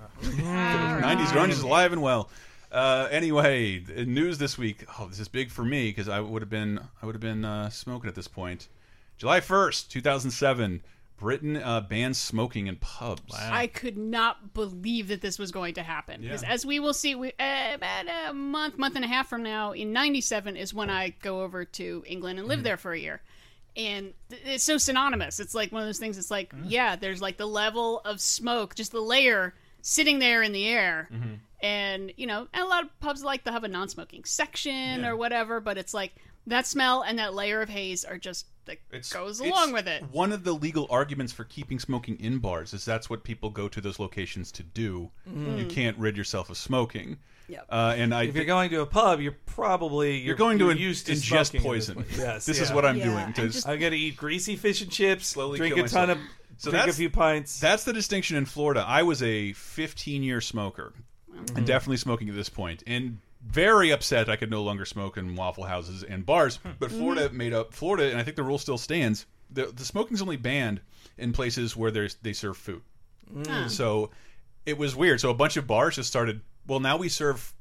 90s grunge is alive and well. Anyway, news this week. Oh, this is big for me because I would have been smoking at this point. July 1st, 2007, Britain bans smoking in pubs. Wow. I could not believe that this was going to happen. Because as we will see, about a month and a half from now, in 97 is when I go over to England and live there for a year. And it's so synonymous. It's like one of those things. It's like, yeah, there's like the level of smoke, just the layer sitting there in the air. And, and a lot of pubs like to have a non-smoking section or whatever, but it's like that smell and that layer of haze are just, goes along with it. One of the legal arguments for keeping smoking in bars is that's what people go to those locations to do. You can't rid yourself of smoking. Yep. And if you're going to a pub, you're going to ingest poison. Yes, this is what I'm doing. I'm going to eat greasy fish and chips, slowly drink kill a ton myself. of, drink a few pints. That's the distinction in Florida. I was a 15-year smoker, and definitely smoking at this point, and very upset I could no longer smoke in Waffle Houses and bars. But Florida made up Florida, and I think the rule still stands. The smoking's only banned in places where they serve food. So it was weird. So a bunch of bars just started. Well, now we serve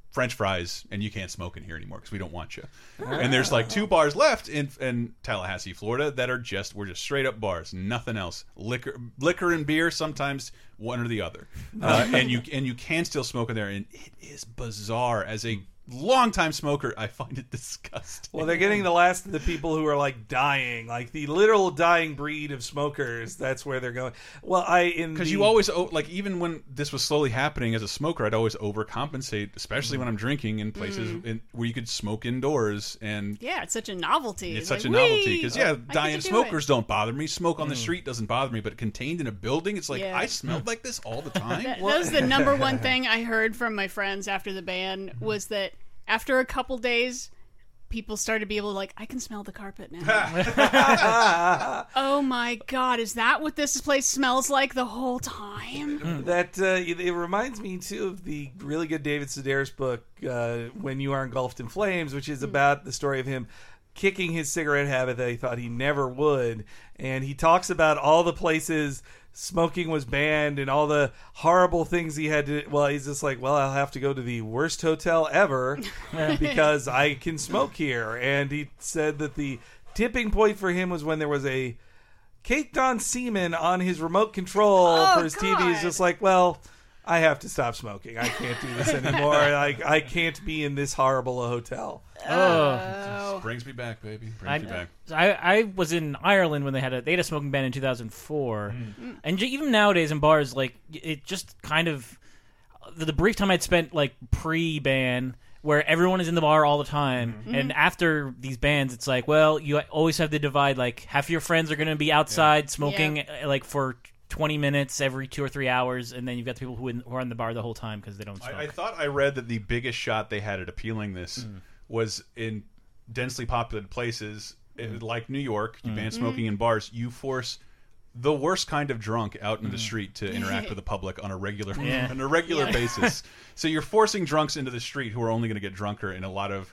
French fries, and you can't smoke in here anymore because we don't want you. And there's like 2 bars left in Tallahassee, Florida, that are just straight up bars, nothing else. Liquor and beer, sometimes one or the other, and you can still smoke in there, and it is bizarre. As a longtime smoker, I find it disgusting. Well, they're getting the last of the people who are like dying, like the literal dying breed of smokers. That's where they're going. Well, because you always like, even when this was slowly happening as a smoker, I'd always overcompensate, especially when I'm drinking in places where you could smoke indoors. And yeah, it's such a novelty. It's such a novelty because dying smokers don't bother me. Smoke on the street doesn't bother me, but contained in a building, it's like I smelled like this all the time. That was the number one thing I heard from my friends after the ban, was that after a couple days, people started to be able to, like, I can smell the carpet now. Oh my God, is that what this place smells like the whole time? That it reminds me too of the really good David Sedaris book, When You Are Engulfed in Flames, which is about the story of him kicking his cigarette habit that he thought he never would. And he talks about all the places smoking was banned and all the horrible things he had to. Well, he's just like, well, I'll have to go to the worst hotel ever because I can smoke here. And he said that the tipping point for him was when there was a Kate Dawn Seaman on his remote control for his TV. He's just like, well, I have to stop smoking. I can't do this anymore. I can't be in this horrible a hotel. Oh, brings me back, baby. Brings me back. I was in Ireland when they had a smoking ban in 2004, and even nowadays in bars, like, it just kind of the brief time I'd spent like pre-ban, where everyone is in the bar all the time, and after these bans, it's like, well, you always have the divide. Like, half of your friends are going to be outside smoking, like, for 20 minutes every 2 or 3 hours, and then you've got the people who are in the bar the whole time because they don't smoke. I thought I read that the biggest shot they had at appealing this was in densely populated places like New York. You ban smoking in bars. You force the worst kind of drunk out in the street to interact with the public on a regular basis. So you're forcing drunks into the street who are only going to get drunker, and a lot of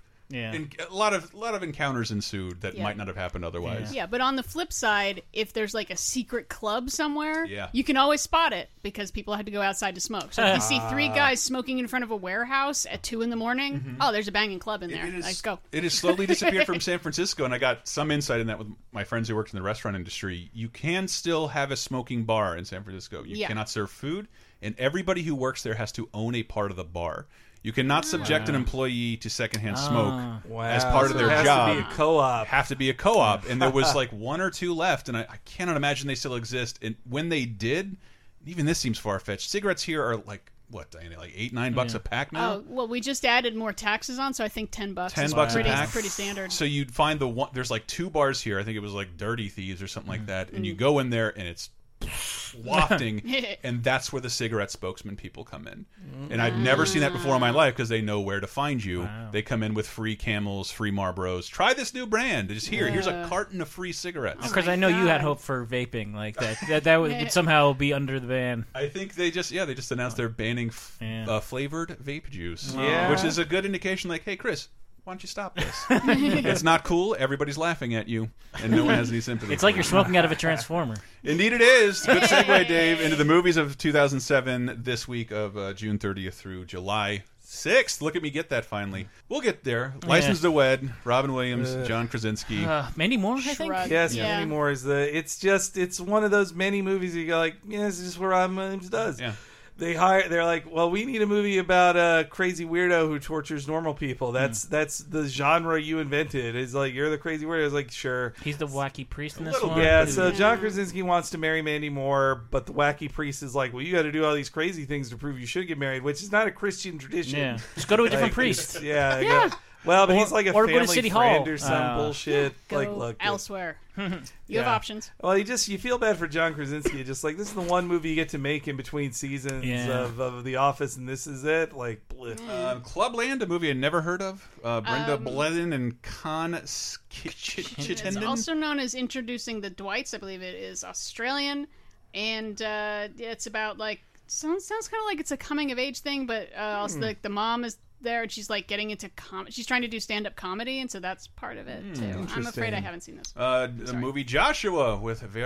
encounters ensued that might not have happened otherwise. Yeah, but on the flip side, if there's like a secret club somewhere, you can always spot it because people had to go outside to smoke. So if you see 3 guys smoking in front of a warehouse at 2 a.m, oh, there's a banging club in there. Let's go. It has slowly disappeared from San Francisco, and I got some insight in that with my friends who worked in the restaurant industry. You can still have a smoking bar in San Francisco. You cannot serve food, and everybody who works there has to own a part of the bar. You cannot subject an employee to secondhand smoke as part of their job. Has to be a co-op. Have to be a co-op, and there was like 1 or 2 left, and I cannot imagine they still exist. And when they did, even this seems far-fetched. Cigarettes here are like, what, Diana, like $8-9 a pack now? Oh, well, we just added more taxes on, so I think $10 $10 is a pack. pretty standard. So you'd find there's like 2 bars here. I think it was like Dirty Thieves or something like that, and you go in there and it's wafting, and that's where the cigarette spokesman people come in. And I'd never seen that before in my life because they know where to find you. They come in with free Camels, free Marlboros. Try this new brand. Just here's a carton of free cigarettes. Because I know you had hope for vaping like that. That would somehow be under the ban. I think they just announced they're banning flavored vape juice, Yeah. which is a good indication. Like, hey, Chris, why don't you stop this? It's not cool. Everybody's laughing at you, and no one has any sympathy. It's like you're smoking out of a transformer. Indeed it is. Good segue, Dave, into the movies of 2007 this week of June 30th through July 6th. Look at me get that finally. We'll get there. License to Wed, Robin Williams, John Krasinski. Mandy Moore, I think? Yes, Mandy Moore is it's one of those many movies you go like, yeah, this is just what Robin Williams does. Yeah. They're like, well, we need a movie about a crazy weirdo who tortures normal people. That's the genre you invented. It's like, you're the crazy weirdo. It's like, sure. He's the wacky priest in this one. Yeah, so John Krasinski wants to marry Mandy Moore, but the wacky priest is like, well, you got to do all these crazy things to prove you should get married, which is not a Christian tradition. Yeah. Just go to a different priest. Yeah. Well, but he's like a or family go to City friend Hall. or some bullshit. Go like, look, elsewhere. You have options. Well, you feel bad for John Krasinski. Just like, this is the one movie you get to make in between seasons of The Office, and this is it. Like, Clubland, a movie I never heard of. Brenda Blethyn and Con Chittenden. It's also known as Introducing the Dwights. I believe it is Australian, and it's about like sounds kind of like it's a coming of age thing, but also like the mom is there and she's like getting into she's trying to do stand-up comedy, and so that's part of it too. I'm afraid I haven't seen this. The movie Joshua with Vera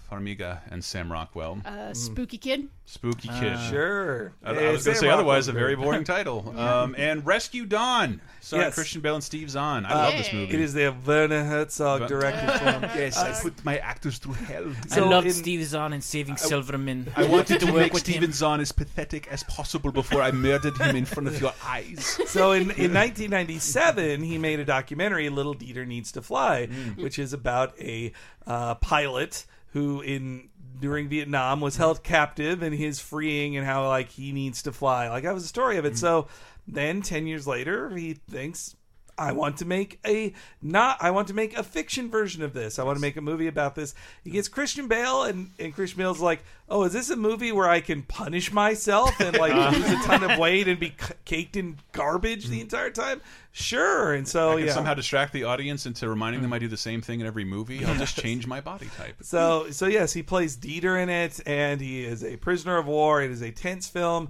Farmiga and Sam Rockwell. Spooky Kid. Spooky Kid. Sure. I was going to Sam say otherwise a Rockwell's very good. boring title. And Rescue Dawn, starring Christian Bale and Steve Zahn. I love this movie. It is the Werner Herzog directed film. Yes, I put my actors through hell. I loved Steve Zahn in Saving Silverman. I wanted to work make with Steven him. Zahn as pathetic as possible before I murdered him in front of your eyes. So in 1997, he made a documentary, Little Dieter Needs to Fly, which is about a pilot who during Vietnam was held captive and his freeing and how like he needs to fly. Like that was the story of it. So then 10 years later, he thinks, I want to make a fiction version of this. I want to make a movie about this. He gets Christian Bale, and Christian Bale's like, oh, is this a movie where I can punish myself and like lose a ton of weight and be caked in garbage the entire time? Sure. And so I can somehow distract the audience into reminding them I do the same thing in every movie. I'll just change my body type. So yes, he plays Dieter in it, and he is a prisoner of war. It is a tense film.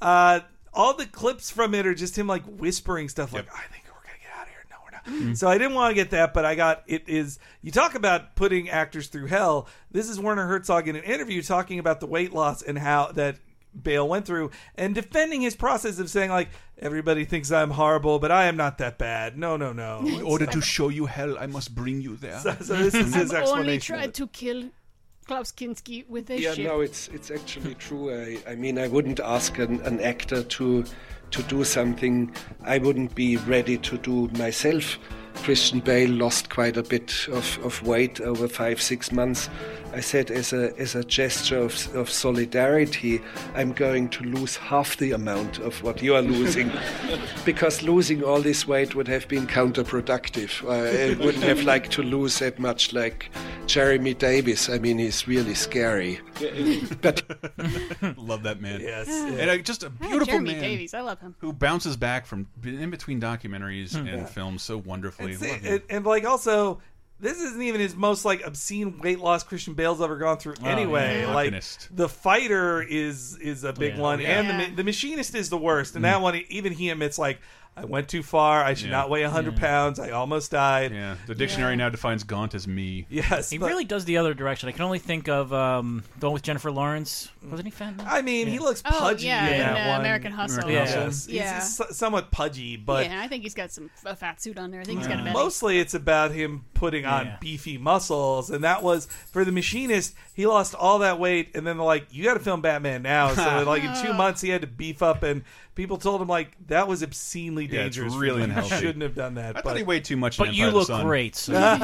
All the clips from it are just him like whispering stuff like, I think we're gonna get out of here. No, we're not. So I didn't want to get that, but you talk about putting actors through hell. This is Werner Herzog in an interview talking about the weight loss and how that Bale went through and defending his process of saying like, everybody thinks I'm horrible, but I am not that bad. No. In order to show you hell, I must bring you there. So this is his I've only explanation. tried to kill Klaus Kinski with a Yeah, ship. no, it's actually true. I mean, I wouldn't ask an actor to do something I wouldn't be ready to do myself. Christian Bale lost quite a bit of weight over 5-6 months. I said as a gesture of solidarity, I'm going to lose half the amount of what you are losing, because losing all this weight would have been counterproductive. I wouldn't have liked to lose that much like Jeremy Davis. I mean, he's really scary. But love that man. Yes, and just a beautiful Jeremy man Davies, I love him. who bounces back from in between documentaries and films so wonderfully. Love him. And like also, this isn't even his most like obscene weight loss Christian Bale's ever gone through anyway. yeah. Like Machinist. The Fighter is a big one, and the Machinist is the worst. And that one, even he admits like, I went too far. I should not weigh 100 pounds. I almost died. Yeah, the dictionary now defines gaunt as me. Yes, He really does the other direction. I can only think of the one with Jennifer Lawrence. Wasn't he fat? I mean, he looks Oh, pudgy yeah, in that in, one. American Hustle. Yes. Yeah. He's somewhat pudgy, but yeah, I think he's got a fat suit on there. I think he's got a belly. mostly it's about him putting on beefy muscles, and that was for the Machinist. He lost all that weight, and then they're like, "You got to film Batman now." So like in 2 months, he had to beef up, and people told him like that was obscenely dangerous. It's really You unhealthy. shouldn't have done that. I thought he weighed too much. But in you Empire of look the Sun. great.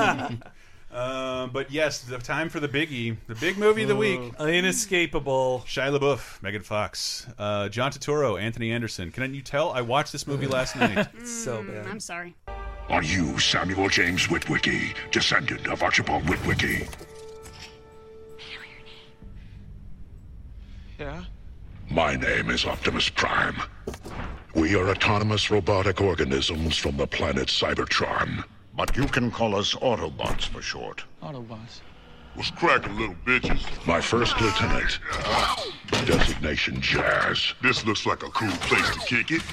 So. But yes, the time for the biggie, the big movie of the week. Inescapable. Shia LaBeouf, Megan Fox, John Turturro, Anthony Anderson. Can you tell? I watched this movie last night. So bad. I'm sorry. Are you Samuel James Witwicky, descendant of Archibald Witwicky? Yeah? My name is Optimus Prime. We are autonomous robotic organisms from the planet Cybertron. But you can call us Autobots for short. Autobots. Was cracking, little bitches. My first lieutenant. Designation Jazz. This looks like a cool place to kick it.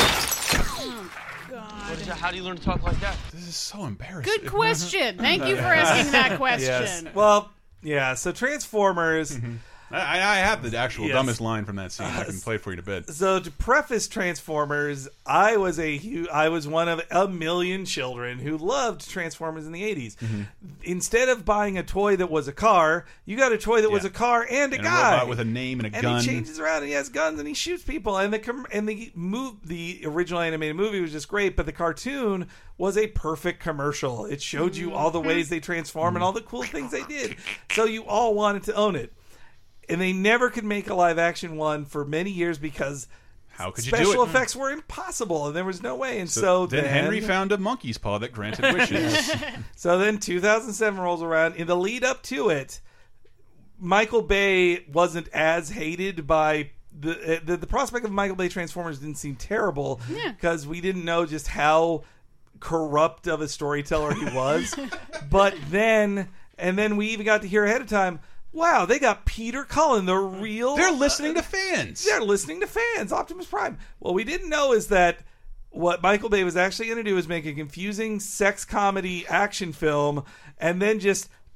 How do you learn to talk like that? This is so embarrassing. Good question. Thank you for asking that question. Yes. Well, yeah. So Transformers. I have the actual Yes. dumbest line from that scene. I can play it for you in a bit. So to preface Transformers, I was one of a million children who loved Transformers in the 80s. Instead of buying a toy that was a car, you got a toy that was a car and a And guy. a robot with a name and a gun. And he changes around and he has guns and he shoots people. And the original animated movie was just great, but the cartoon was a perfect commercial. It showed you all the ways they transform and all the cool things they did. So you all wanted to own it. And they never could make a live action one for many years because How could you do it? special effects were impossible and there was no way. And so then Henry found a monkey's paw that granted wishes. So then 2007 rolls around. In the lead up to it, Michael Bay wasn't as hated by the prospect of Michael Bay Transformers didn't seem terrible because we didn't know just how corrupt of a storyteller he was. But then we even got to hear ahead of time, wow, they got Peter Cullen, the real... They're listening to fans. They're listening to fans, Optimus Prime. What we didn't know is that what Michael Bay was actually going to do is make a confusing sex comedy action film and then just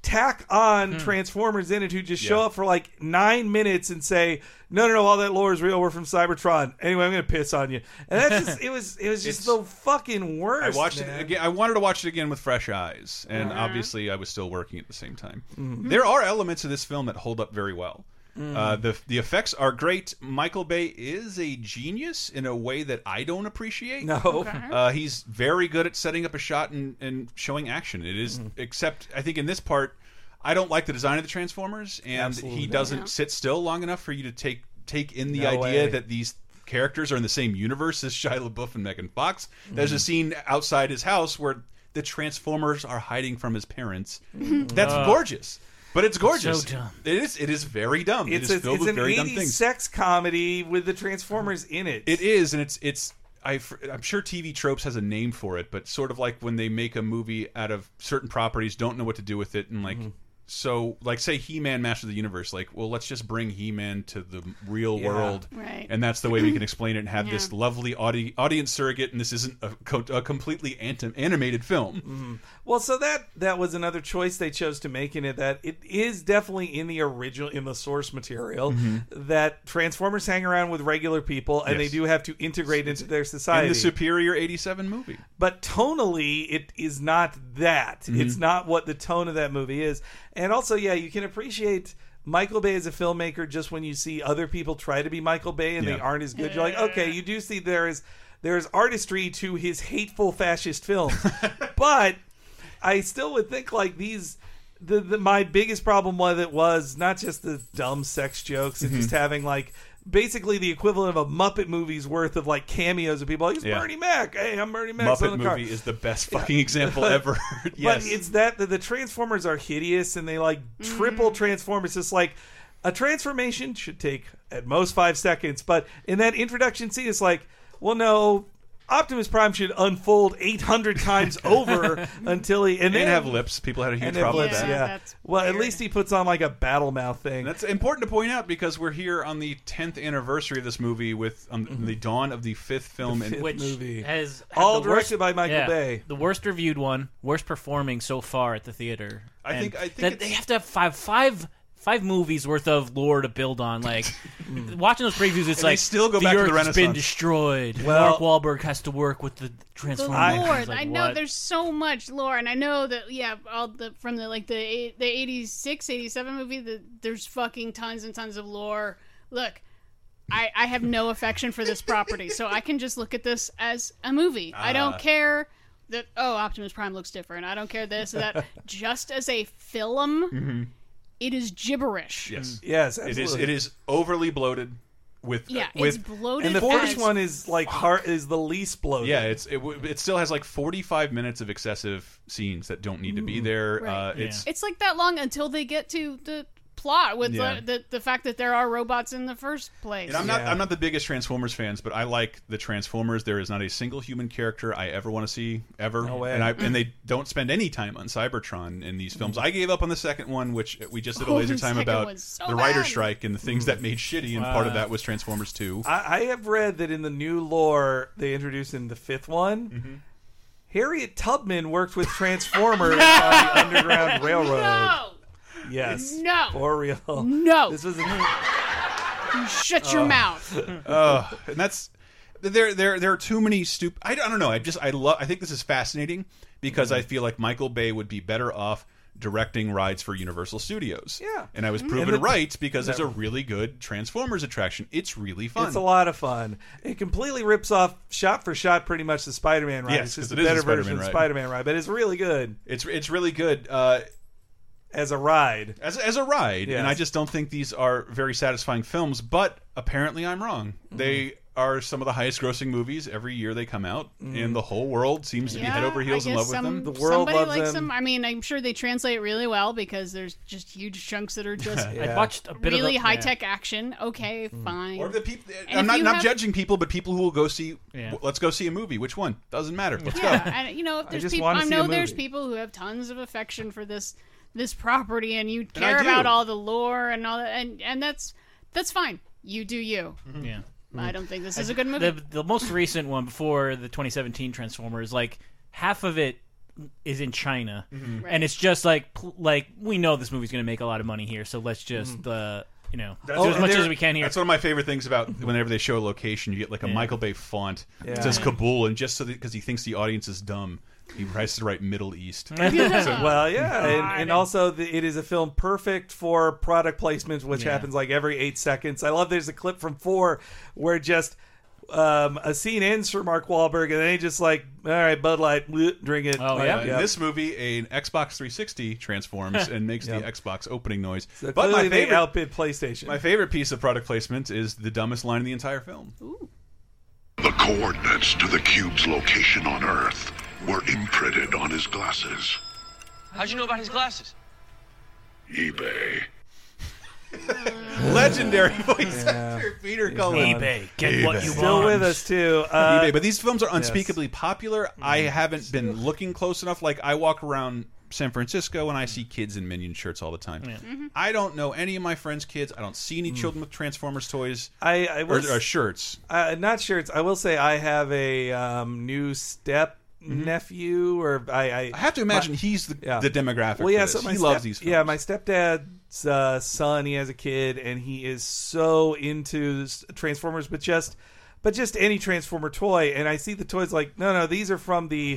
tack on Transformers in it who just show up for like 9 minutes and say, no, all that lore is real. We're from Cybertron. Anyway, I'm going to piss on you. And that's just, it was just the fucking worst. I watched it again. I wanted to watch it again with fresh eyes. And obviously I was still working at the same time. There are elements of this film that hold up very well. The effects are great. Michael Bay is a genius in a way that I don't appreciate. No. He's very good at setting up a shot and showing action. It is, except I think in this part, I don't like the design of the Transformers, and he doesn't sit still long enough for you to take in the idea that these characters are in the same universe as Shia LaBeouf and Megan Fox. There's a scene outside his house where the Transformers are hiding from his parents. That's gorgeous. But it's gorgeous. So dumb. It is very dumb. It's it is filled with an very dumb 80s things. sex comedy with the Transformers in it. It is, and I'm sure TV Tropes has a name for it, but sort of like when they make a movie out of certain properties, don't know what to do with it, and like so, like say He-Man, Master of the Universe, like, well, let's just bring He-Man to the real world, right. and that's the way we can explain it and have this lovely audience surrogate, and this isn't a completely animated film. Well, so that was another choice they chose to make in it, that it is definitely in the original, in the source material, that Transformers hang around with regular people, and they do have to integrate into their society. In the superior 87 movie. But tonally, it is not that. It's not what the tone of that movie is. And also, yeah, you can appreciate Michael Bay as a filmmaker just when you see other people try to be Michael Bay and they aren't as good. You're like, okay, you do see there is artistry to his hateful fascist films. But I still would think like these... my biggest problem with it was not just the dumb sex jokes and just having like basically the equivalent of a Muppet movie's worth of like cameos of people like, it's Bernie Mac. Hey, I'm Bernie Mac. Muppet movie is the best fucking example ever. But it's that the Transformers are hideous and they like triple transform. It's just like a transformation should take at most 5 seconds. But in that introduction scene, it's like, well, no, Optimus Prime should unfold 800 times over until he and then have lips. People had a huge problem with that. Yeah. Well, at least he puts on like a battle mouth thing. That's important to point out because we're here on the 10th anniversary of this movie with the dawn of the 5th film, Which movie. has all the directed worst, by Michael Bay. The worst reviewed one, worst performing so far at the theater. I think that they have to have five movies worth of lore to build on. Like watching those previews, it's and like they still go back to the Earth's Renaissance. been destroyed. Well, Mark Wahlberg has to work with the Transformers. The lore. Like, I know what? there's so much lore, and I know that all from the 86, 87 movie. There's fucking tons and tons of lore. Look, I have no affection for this property, so I can just look at this as a movie. I don't care that Optimus Prime looks different. I don't care this or that. Just as a film. It is gibberish. Yes, absolutely. It is overly bloated with it's bloated. And the first one is like is the least bloated. Yeah, it still has like 45 minutes of excessive scenes that don't need to be there. Right. It's like that long until they get to the plot with the fact that there are robots in the first place. And I'm not the biggest Transformers fans, but I like the Transformers. There is not a single human character I ever want to see ever. No way. And they don't spend any time on Cybertron in these films. I gave up on the second one, which we just did a laser time about the writer strike and the things that made shitty, and part of that was Transformers 2. I have read that in the new lore they introduced in the 5th one, Harriet Tubman worked with Transformers on the Underground Railroad. No! Yes. No. For real. No. This was You shut your mouth. And that's there are too many stupid. I don't know. I think this is fascinating because I feel like Michael Bay would be better off directing rides for Universal Studios. Yeah. And I was proven right because there's a really good Transformers attraction. It's really fun. It's a lot of fun. It completely rips off shot for shot pretty much the Spider-Man ride. Yes, it's just it a is better a Spider-Man version of the ride. Spider-Man ride, but it's really good. It's really good. As a ride. As a ride. Yes. And I just don't think these are very satisfying films, but apparently I'm wrong. They are some of the highest grossing movies every year they come out, and the whole world seems to be head over heels in love with them. The world somebody loves likes them. I mean, I'm sure they translate really well because there's just huge chunks that are just I watched a bit really of high tech action. Okay, fine. Or the people. And I'm if not you judging people, but people who will go see. Let's go see a movie. Which one? Doesn't matter. Let's go. And if there's just people, wanna I see know a there's movie. people who have tons of affection for this property, and you I care do. about all the lore and all that, and that's fine. You do you. Yeah. I don't think this is a good movie. The most recent one before the 2017 Transformers, like half of it is in China, Mhm. and it's just like we know this movie's going to make a lot of money here, so let's just do as much as we can here. That's one of my favorite things about whenever they show a location, you get like a Michael Bay font. Yeah. It says Kabul, and just so because he thinks the audience is dumb, he tries to write Middle East. Well, yeah, and also it is a film perfect for product placement, which happens like every 8 seconds. I love there's a clip from 4 where just a scene ends for Mark Wahlberg, and then he just like, all right, Bud Light, drink it. Oh yeah! In this movie, an Xbox 360 transforms and makes the Xbox opening noise. So but clearly they outbid PlayStation. My favorite piece of product placement is the dumbest line in the entire film. The coordinates to the cube's location on Earth were imprinted on his glasses. How'd you know about his glasses? eBay. Legendary voice actor Peter Cullen. eBay, get what you Still want. with us too. eBay, but these films are unspeakably popular. I haven't been looking close enough. Like I walk around San Francisco and I see kids in Minion shirts all the time. I don't know any of my friends' kids. I don't see any children with Transformers toys or shirts. Not shirts. I will say I have a new step nephew, or I have to imagine he's the demographic. Well, yeah, for so this. my He loves these films. Yeah, my stepdad's son, he has a kid, and he is so into Transformers, but just any Transformer toy. And I see the toys like, no, these are from the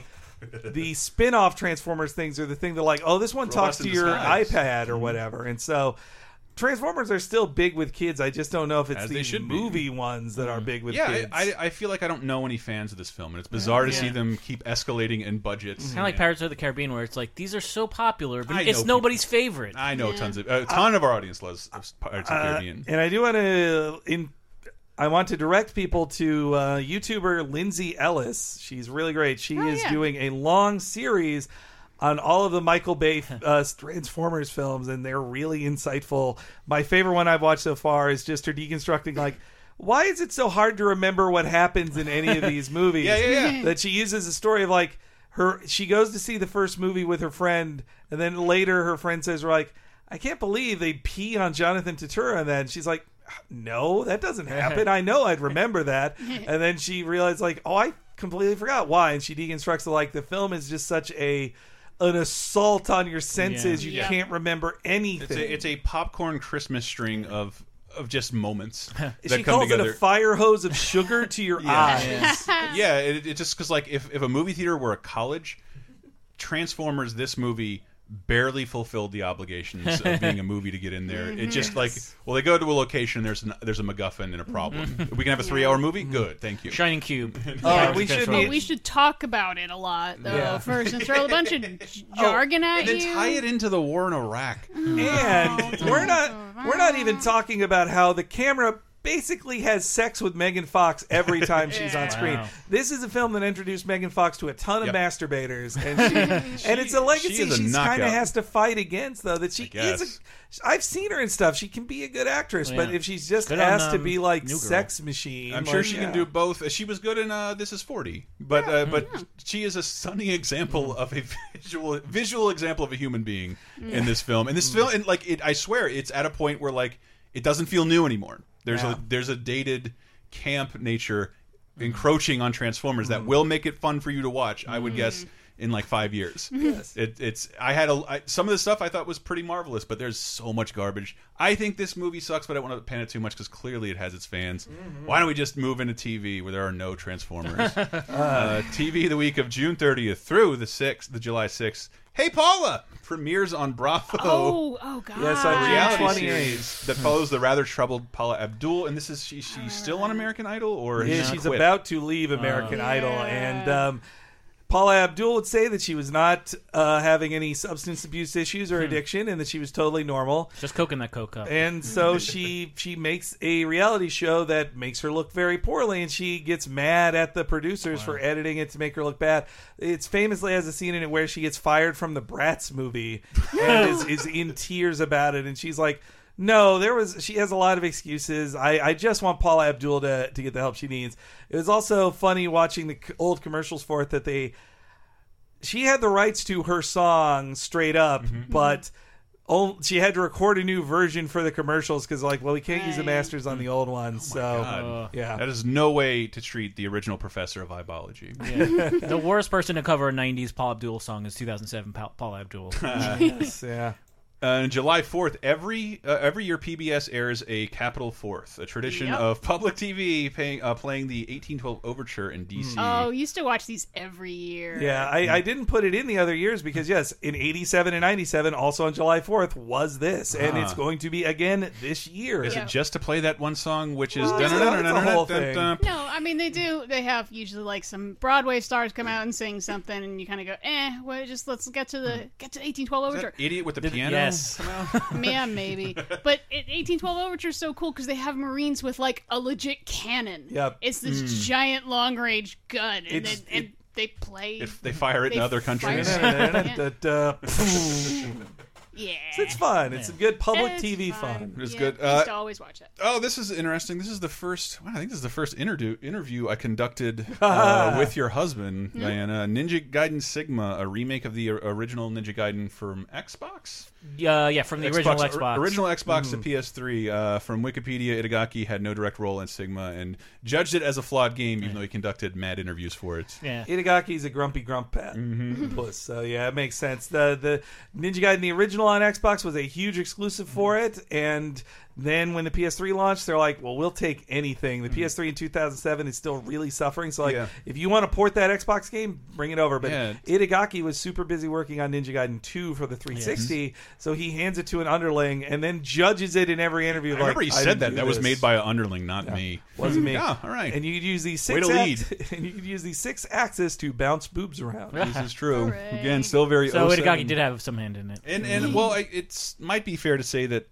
spin-off Transformers things, or the thing that like, oh, this one Robots talks to in your disguise. iPad or whatever. And so Transformers are still big with kids. I just don't know if it's As they the should be. movie ones that are big with kids. I feel like I don't know any fans of this film, and it's bizarre to see them keep escalating in budgets. Kind of like Pirates of the Caribbean, where it's like these are so popular, but I it's know nobody's favorite. I know tons of a ton of our audience loves Pirates of the Caribbean. And I do want to I want to direct people to YouTuber Lindsay Ellis. She's really great. She is doing a long series on all of the Michael Bay Transformers films, and they're really insightful. My favorite one I've watched so far is just her deconstructing, like, why is it so hard to remember what happens in any of these movies? That she uses a story of, like, she goes to see the first movie with her friend, and then later her friend says, like, I can't believe they pee on Jonathan Turturro, and then she's like, no, that doesn't happen. I know I'd remember that. And then she realized, like, oh, I completely forgot why. And she deconstructs it, like, the film is just such an assault on your senses. You can't remember anything. It's a popcorn Christmas string of just moments. She calls it a fire hose of sugar to your eyes. Yeah, it just because like if a movie theater were a college, Transformers, this movie barely fulfilled the obligations of being a movie to get in there. It just like, well, they go to a location, there's a MacGuffin and a problem. We can have a 3-hour movie. Good, thank you. Shining Cube. We should talk about it a lot though first and throw a bunch of jargon at and then you. tie it into the war in Iraq. And we're not even talking about how the camera basically has sex with Megan Fox every time she's on screen. Wow. This is a film that introduced Megan Fox to a ton of masturbators, and it's a legacy she kind of has to fight against, though. That she is. I've seen her and stuff. She can be a good actress, but if she's just asked to be like sex machine, I'm sure she can do both. She was good in This Is 40, but she is a stunning example of a visual example of a human being in this film. And this film, and like I swear, it's at a point where like it doesn't feel new anymore. There's a dated camp nature encroaching on Transformers that will make it fun for you to watch. I would guess in like 5 years. Yes. Some of the stuff I thought was pretty marvelous, but there's so much garbage. I think this movie sucks, but I don't want to pan it too much because clearly it has its fans. Why don't we just move into TV where there are no Transformers? TV the week of June 30th through the July 6th. Hey Paula premieres on Bravo. Oh God! Yes, a on reality June 28th. series that follows the rather troubled Paula Abdul, and this is she's still on American Idol, or has she she's quit? about to leave American Idol, and Paula Abdul would say that she was not having any substance abuse issues or addiction, and that she was totally normal. Just coking that coke up. And so she makes a reality show that makes her look very poorly, and she gets mad at the producers for editing it to make her look bad. It's famously has a scene in it where she gets fired from the Bratz movie and is in tears about it, and she's like, no, she has a lot of excuses. I just want Paula Abdul to get the help she needs. It was also funny watching the old commercials for it that she had the rights to her song straight up, but she had to record a new version for the commercials because, like, well, we can't use the masters on the old one. God. Yeah, that is no way to treat the original professor of ibology. Yeah. The worst person to cover a '90s Paul Abdul song is 2007 Paul Abdul. Yes, yeah. On July 4th, every year PBS airs a Capital Fourth, a tradition of public TV playing the 1812 Overture in DC. Oh, used to watch these every year. Yeah, I didn't put it in the other years because, yes, in 87 and 97, also on July 4th, was this. And it's going to be again this year. Is it just to play that one song, which is... It's the whole thing. No, I mean, they have usually like some Broadway stars come out and sing something, and you kind of go, well, let's get to 1812 Overture. Idiot with the piano? Yes. Yeah, maybe. But 1812 Overture is so cool because they have Marines with like a legit cannon. Yep. It's this giant long range gun, and they play. If they fire it in other countries. Yeah, it's fun. It's good public TV fun. It was good. I used to always watch it. Oh, this is interesting. This is the first. I think this is the first interview I conducted with your husband, Diana. Ninja Gaiden Sigma, a remake of the original Ninja Gaiden from Xbox. Yeah, from the original Xbox. Original Xbox to PS3. From Wikipedia, Itagaki had no direct role in Sigma and judged it as a flawed game, even though he conducted mad interviews for it. Yeah. Itagaki's a grumpy grump pat. Puss. So yeah, it makes sense. The Ninja Gaiden, the original on Xbox, was a huge exclusive for it, and then when the PS3 launched, they're like, well, we'll take anything. The PS3 in 2007 is still really suffering, so like, if you want to port that Xbox game, bring it over. But Itagaki was super busy working on Ninja Gaiden 2 for the 360, so he hands it to an underling and then judges it in every interview. I remember he said that was made by an underling, not me. Wasn't me. Yeah, all right. And you could use these Way to lead. and you could use these 6 axes to bounce boobs around. This is true. Again, still very. So Itagaki did have some hand in it. And well, it might be fair to say that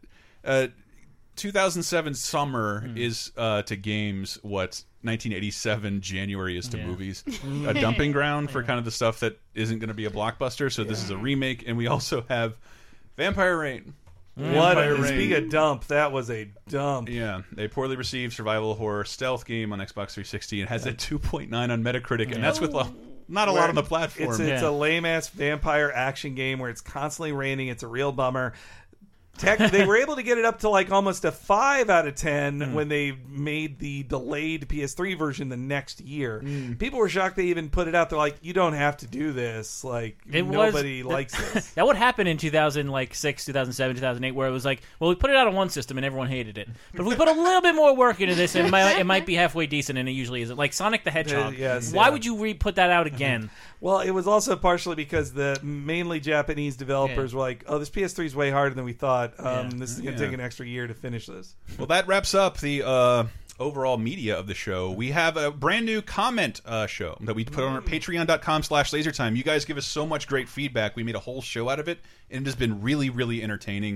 2007 summer is to games what 1987 January is to movies. A dumping ground for kind of the stuff that isn't going to be a blockbuster. So this is a remake, and we also have Vampire Rain. Speaking of dump, that was a dump. Yeah, a poorly received survival horror stealth game on Xbox 360 and has a 2.9 on Metacritic, and that's with not a lot on the platform. It's a lame-ass vampire action game where it's constantly raining. It's a real bummer. They were able to get it up to like almost a 5 out of 10 when they made the delayed PS3 version the next year. People were shocked they even put it out. They're like, you don't have to do this. Like, nobody likes this. That would happen in 2006, 2007, 2008, where it was like, well, we put it out on one system and everyone hated it. But if we put a little bit more work into this, it might be halfway decent, and it usually isn't. Like Sonic the Hedgehog. Why would you put that out again? Well, it was also partially because the mainly Japanese developers were like, oh, this PS3 is way harder than we thought. This is going to take an extra year to finish this. Well, that wraps up the overall media of the show. We have a brand new comment show that we put on our patreon.com/lasertime. You guys give us so much great feedback. We made a whole show out of it, and it has been really, really entertaining.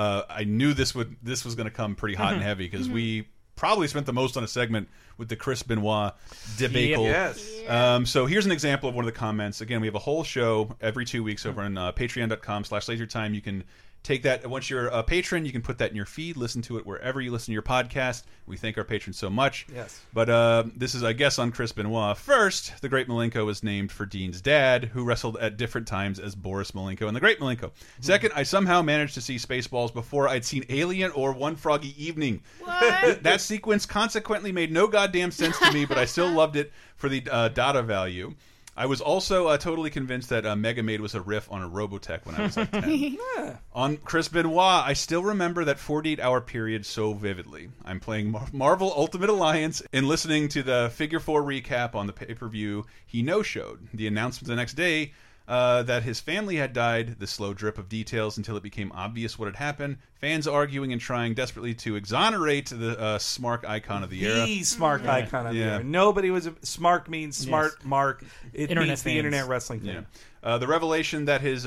I knew this was going to come pretty hot and heavy because we probably spent the most on a segment with the Chris Benoit debacle. Yes. So here's an example of one of the comments. Again, we have a whole show every 2 weeks over on patreon.com/lasertime. You can take that. Once you're a patron, you can put that in your feed, listen to it wherever you listen to your podcast. We thank our patrons so much. Yes. But this is, I guess, on Chris Benoit. First, the Great Malenko was named for Dean's dad, who wrestled at different times as Boris Malenko and the Great Malenko. Second, I somehow managed to see Spaceballs before I'd seen Alien or One Froggy Evening. What? That sequence consequently made no goddamn sense to me, but I still loved it for the data value. I was also totally convinced that Mega Maid was a riff on a Robotech when I was like 10. On Chris Benoit, I still remember that 48-hour period so vividly. I'm playing Marvel Ultimate Alliance and listening to the Figure 4 recap on the pay-per-view he no-showed. The announcement the next day that his family had died, the slow drip of details until it became obvious what had happened, fans arguing and trying desperately to exonerate the Smark icon of the era. The Smark icon of the era. Nobody was... Smark means smart mark. It means the internet wrestling fan. The revelation that his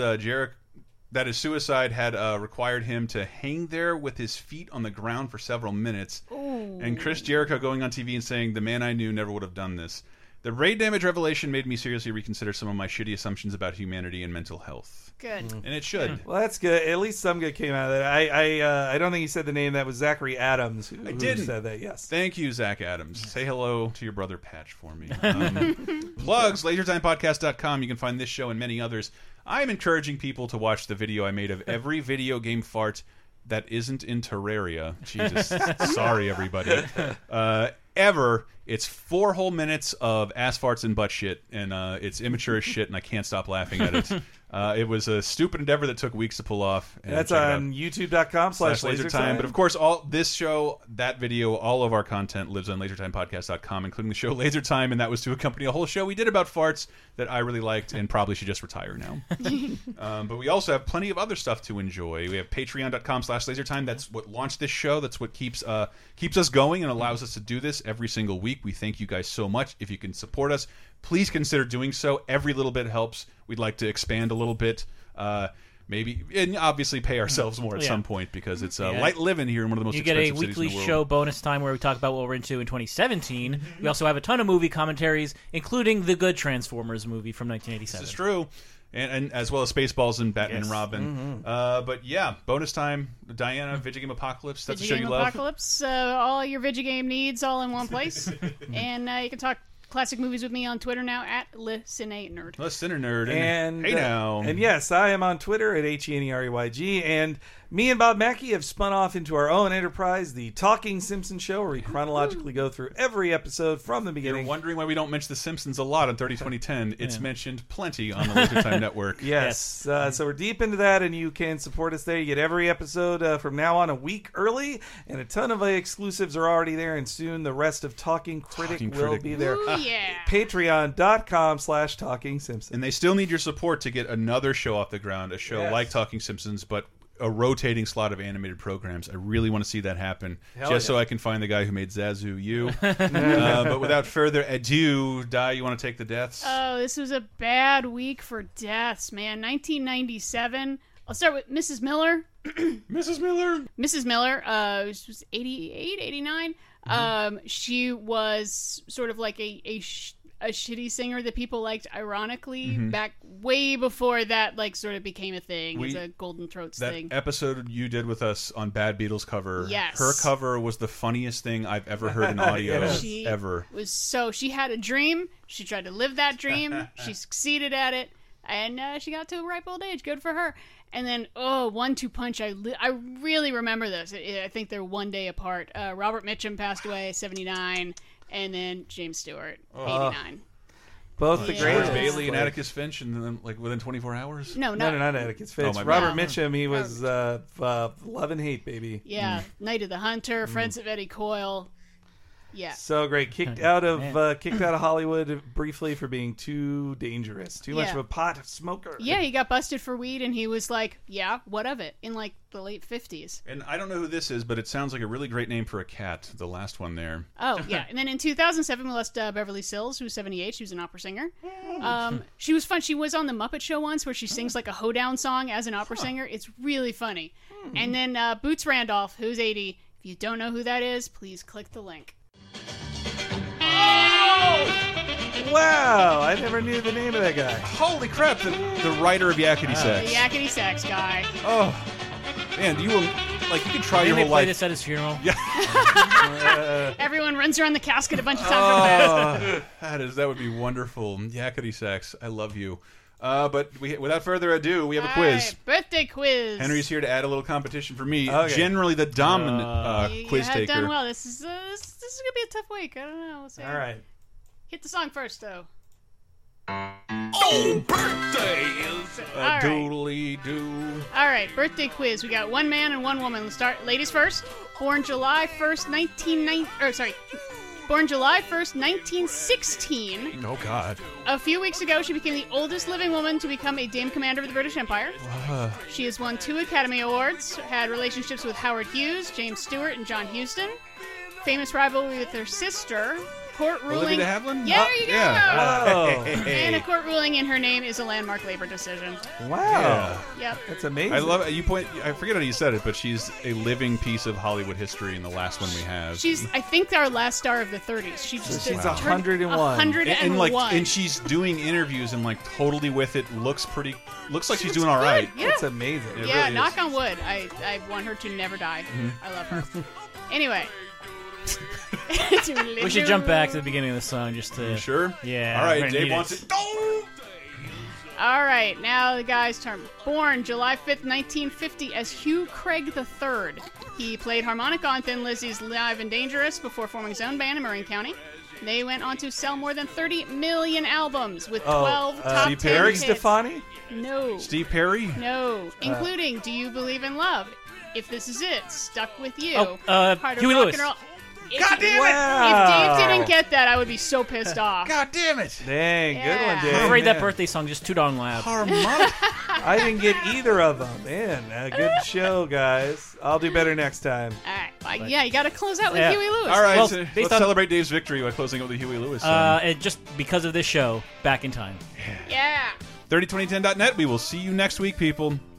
that his suicide had required him to hang there with his feet on the ground for several minutes. Ooh. And Chris Jericho going on TV and saying, the man I knew never would have done this. The brain damage revelation made me seriously reconsider some of my shitty assumptions about humanity and mental health. Good. And it should. Well, that's good. At least some good came out of that. I don't think he said the name. That was Zachary Adams who said that, yes. Thank you, Zach Adams. Say hello to your brother Patch for me. Plugs, lasertimepodcast.com. You can find this show and many others I'm encouraging people to watch the video I made of every video game fart that isn't in Terraria. Jesus, sorry everybody. Ever. It's 4 whole minutes of ass farts and butt shit, and it's immature as shit, and I can't stop laughing at it. It was a stupid endeavor that took weeks to pull off. And that's on youtube.com/lasertime. But of course, all this show, that video, all of our content lives on lasertimepodcast.com, including the show Laser Time, and that was to accompany a whole show we did about farts that I really liked and probably should just retire now. But we also have plenty of other stuff to enjoy. We have patreon.com/lasertime. That's what launched this show. That's what keeps us going and allows us to do this every single week. We thank you guys so much. If you can support us, please consider doing so. Every little bit helps. We'd like to expand a little bit. Maybe, and obviously pay ourselves more at some point, because it's light living here in one of the most expensive cities in the world. You get a weekly show bonus time where we talk about what we're into in 2017. We also have a ton of movie commentaries, including the good Transformers movie from 1987. This is true. And as well as Spaceballs and Batman and Robin. But yeah, bonus time. Diana, Video Game Apocalypse. That's the show you love. Apocalypse. All your video game needs all in one place. And you can talk classic movies with me on Twitter now at ListenANerd. ListenANerd. And hey now. And yes, I am on Twitter at HENEREYG. And me and Bob Mackey have spun off into our own enterprise, the Talking Simpsons Show, where we chronologically go through every episode from the beginning. You're wondering why we don't mention The Simpsons a lot on 30-2010. It's mentioned plenty on the Laser Time Network. Yes. So we're deep into that, and you can support us there. You get every episode from now on a week early, and a ton of exclusives are already there, and soon the rest of Talking Critic will be there. Ooh, yeah. Patreon.com/Talking Simpsons. And they still need your support to get another show off the ground, a show like Talking Simpsons, but a rotating slot of animated programs. I really want to see that happen, so I can find the guy who made Zazu U. But without further ado, Di, you want to take the deaths? Oh, this was a bad week for deaths, man. 1997. I'll start with Mrs. Miller. Mrs. Miller. Mrs. Miller. She was 88, 89. She was sort of like a shitty singer that people liked ironically back way before that sort of became a thing. It's a Golden Throats thing. That episode you did with us on Bad Beatles cover, yes. Her cover was the funniest thing I've ever heard in audio ever. She had a dream. She tried to live that dream. She succeeded at it. And she got to a ripe old age. Good for her. And then, 1-2 punch. I really remember this. I think they're one day apart. Robert Mitchum passed away, 79. And then James Stewart, 89. Both the greatest. George Bailey and Atticus Finch, and then within 24 hours. No, not Atticus Finch. Robert Mitchum. He was Love and Hate, baby. Yeah, Night of the Hunter, Friends of Eddie Coyle. Yeah, so great. Kicked out of Hollywood briefly for being too dangerous, too much of a pot smoker. Yeah, he got busted for weed, and he was like, "Yeah, what of it?" in the late 50s. And I don't know who this is, but it sounds like a really great name for a cat. The last one there. Oh yeah, and then in 2007 we lost Beverly Sills, who was 78. She was an opera singer. She was fun. She was on the Muppet Show once, where she sings like a hoedown song as an opera singer. It's really funny. And then Boots Randolph, who's 80. If you don't know who that is, please click the link. Wow, I never knew the name of that guy. Holy crap, the writer of Yakety Sax. The Yakety Sax guy. Oh, man, you can try your whole life. Didn't they play this at his funeral? Yeah. Everyone runs around the casket a bunch of times. That would be wonderful. Yakety Sax, I love you. But without further ado, we have a quiz. Birthday quiz. Henry's here to add a little competition for me. Okay. Generally the dominant quiz taker. You have done well. This is going to be a tough week. I don't know. We'll see. All right. Hit the song first, though. Oh, birthdays! Doodly-doo. All right, birthday quiz. We got one man and one woman. Let's start. Ladies first. Born July 1st, 1916. Oh, God. A few weeks ago, she became the oldest living woman to become a Dame Commander of the British Empire. She has won 2 Academy Awards, had relationships with Howard Hughes, James Stewart, and John Huston. Famous rivalry with her sister. Court ruling. Olivia de Havilland? Yeah, there you go. Yeah. And a court ruling in her name is a landmark labor decision. Wow. Yeah. Yep. That's amazing. I love it. I forget how you said it, but she's a living piece of Hollywood history in the last one we have. She's, I think, our last star of the 30s. She's 101. 101. And she's doing interviews and totally with it. Looks like she's doing all right. Yeah. That's amazing. It really knock on wood. I want her to never die. I love her. Anyway. We should jump back to the beginning of the song just to. You sure? Yeah. All right, Dave wants it. All right, now the guy's turn. Born July 5th, 1950, as Hugh Craig III. He played harmonica on Thin Lizzy's Live and Dangerous before forming his own band in Marin County. They went on to sell more than 30 million albums with 12 top 10 Eric hits. Stefani? No. Steve Perry? No. Including Do You Believe in Love? If This Is It, Stuck With You. Heart of Huey Rock Lewis. and Roll. God damn it! If Dave didn't get that, I would be so pissed off. God damn it! Dang, good one, Dave. I'm afraid that birthday song just too darn loud. I didn't get either of them. Man, good show, guys. I'll do better next time. All right. Yeah, you got to close out with Yeah. Huey Lewis. All right, Well, so based let's on- celebrate Dave's victory by closing out with the Huey Lewis song. And just because of this show, Back in Time. Yeah. 302010.net. We will see you next week, people.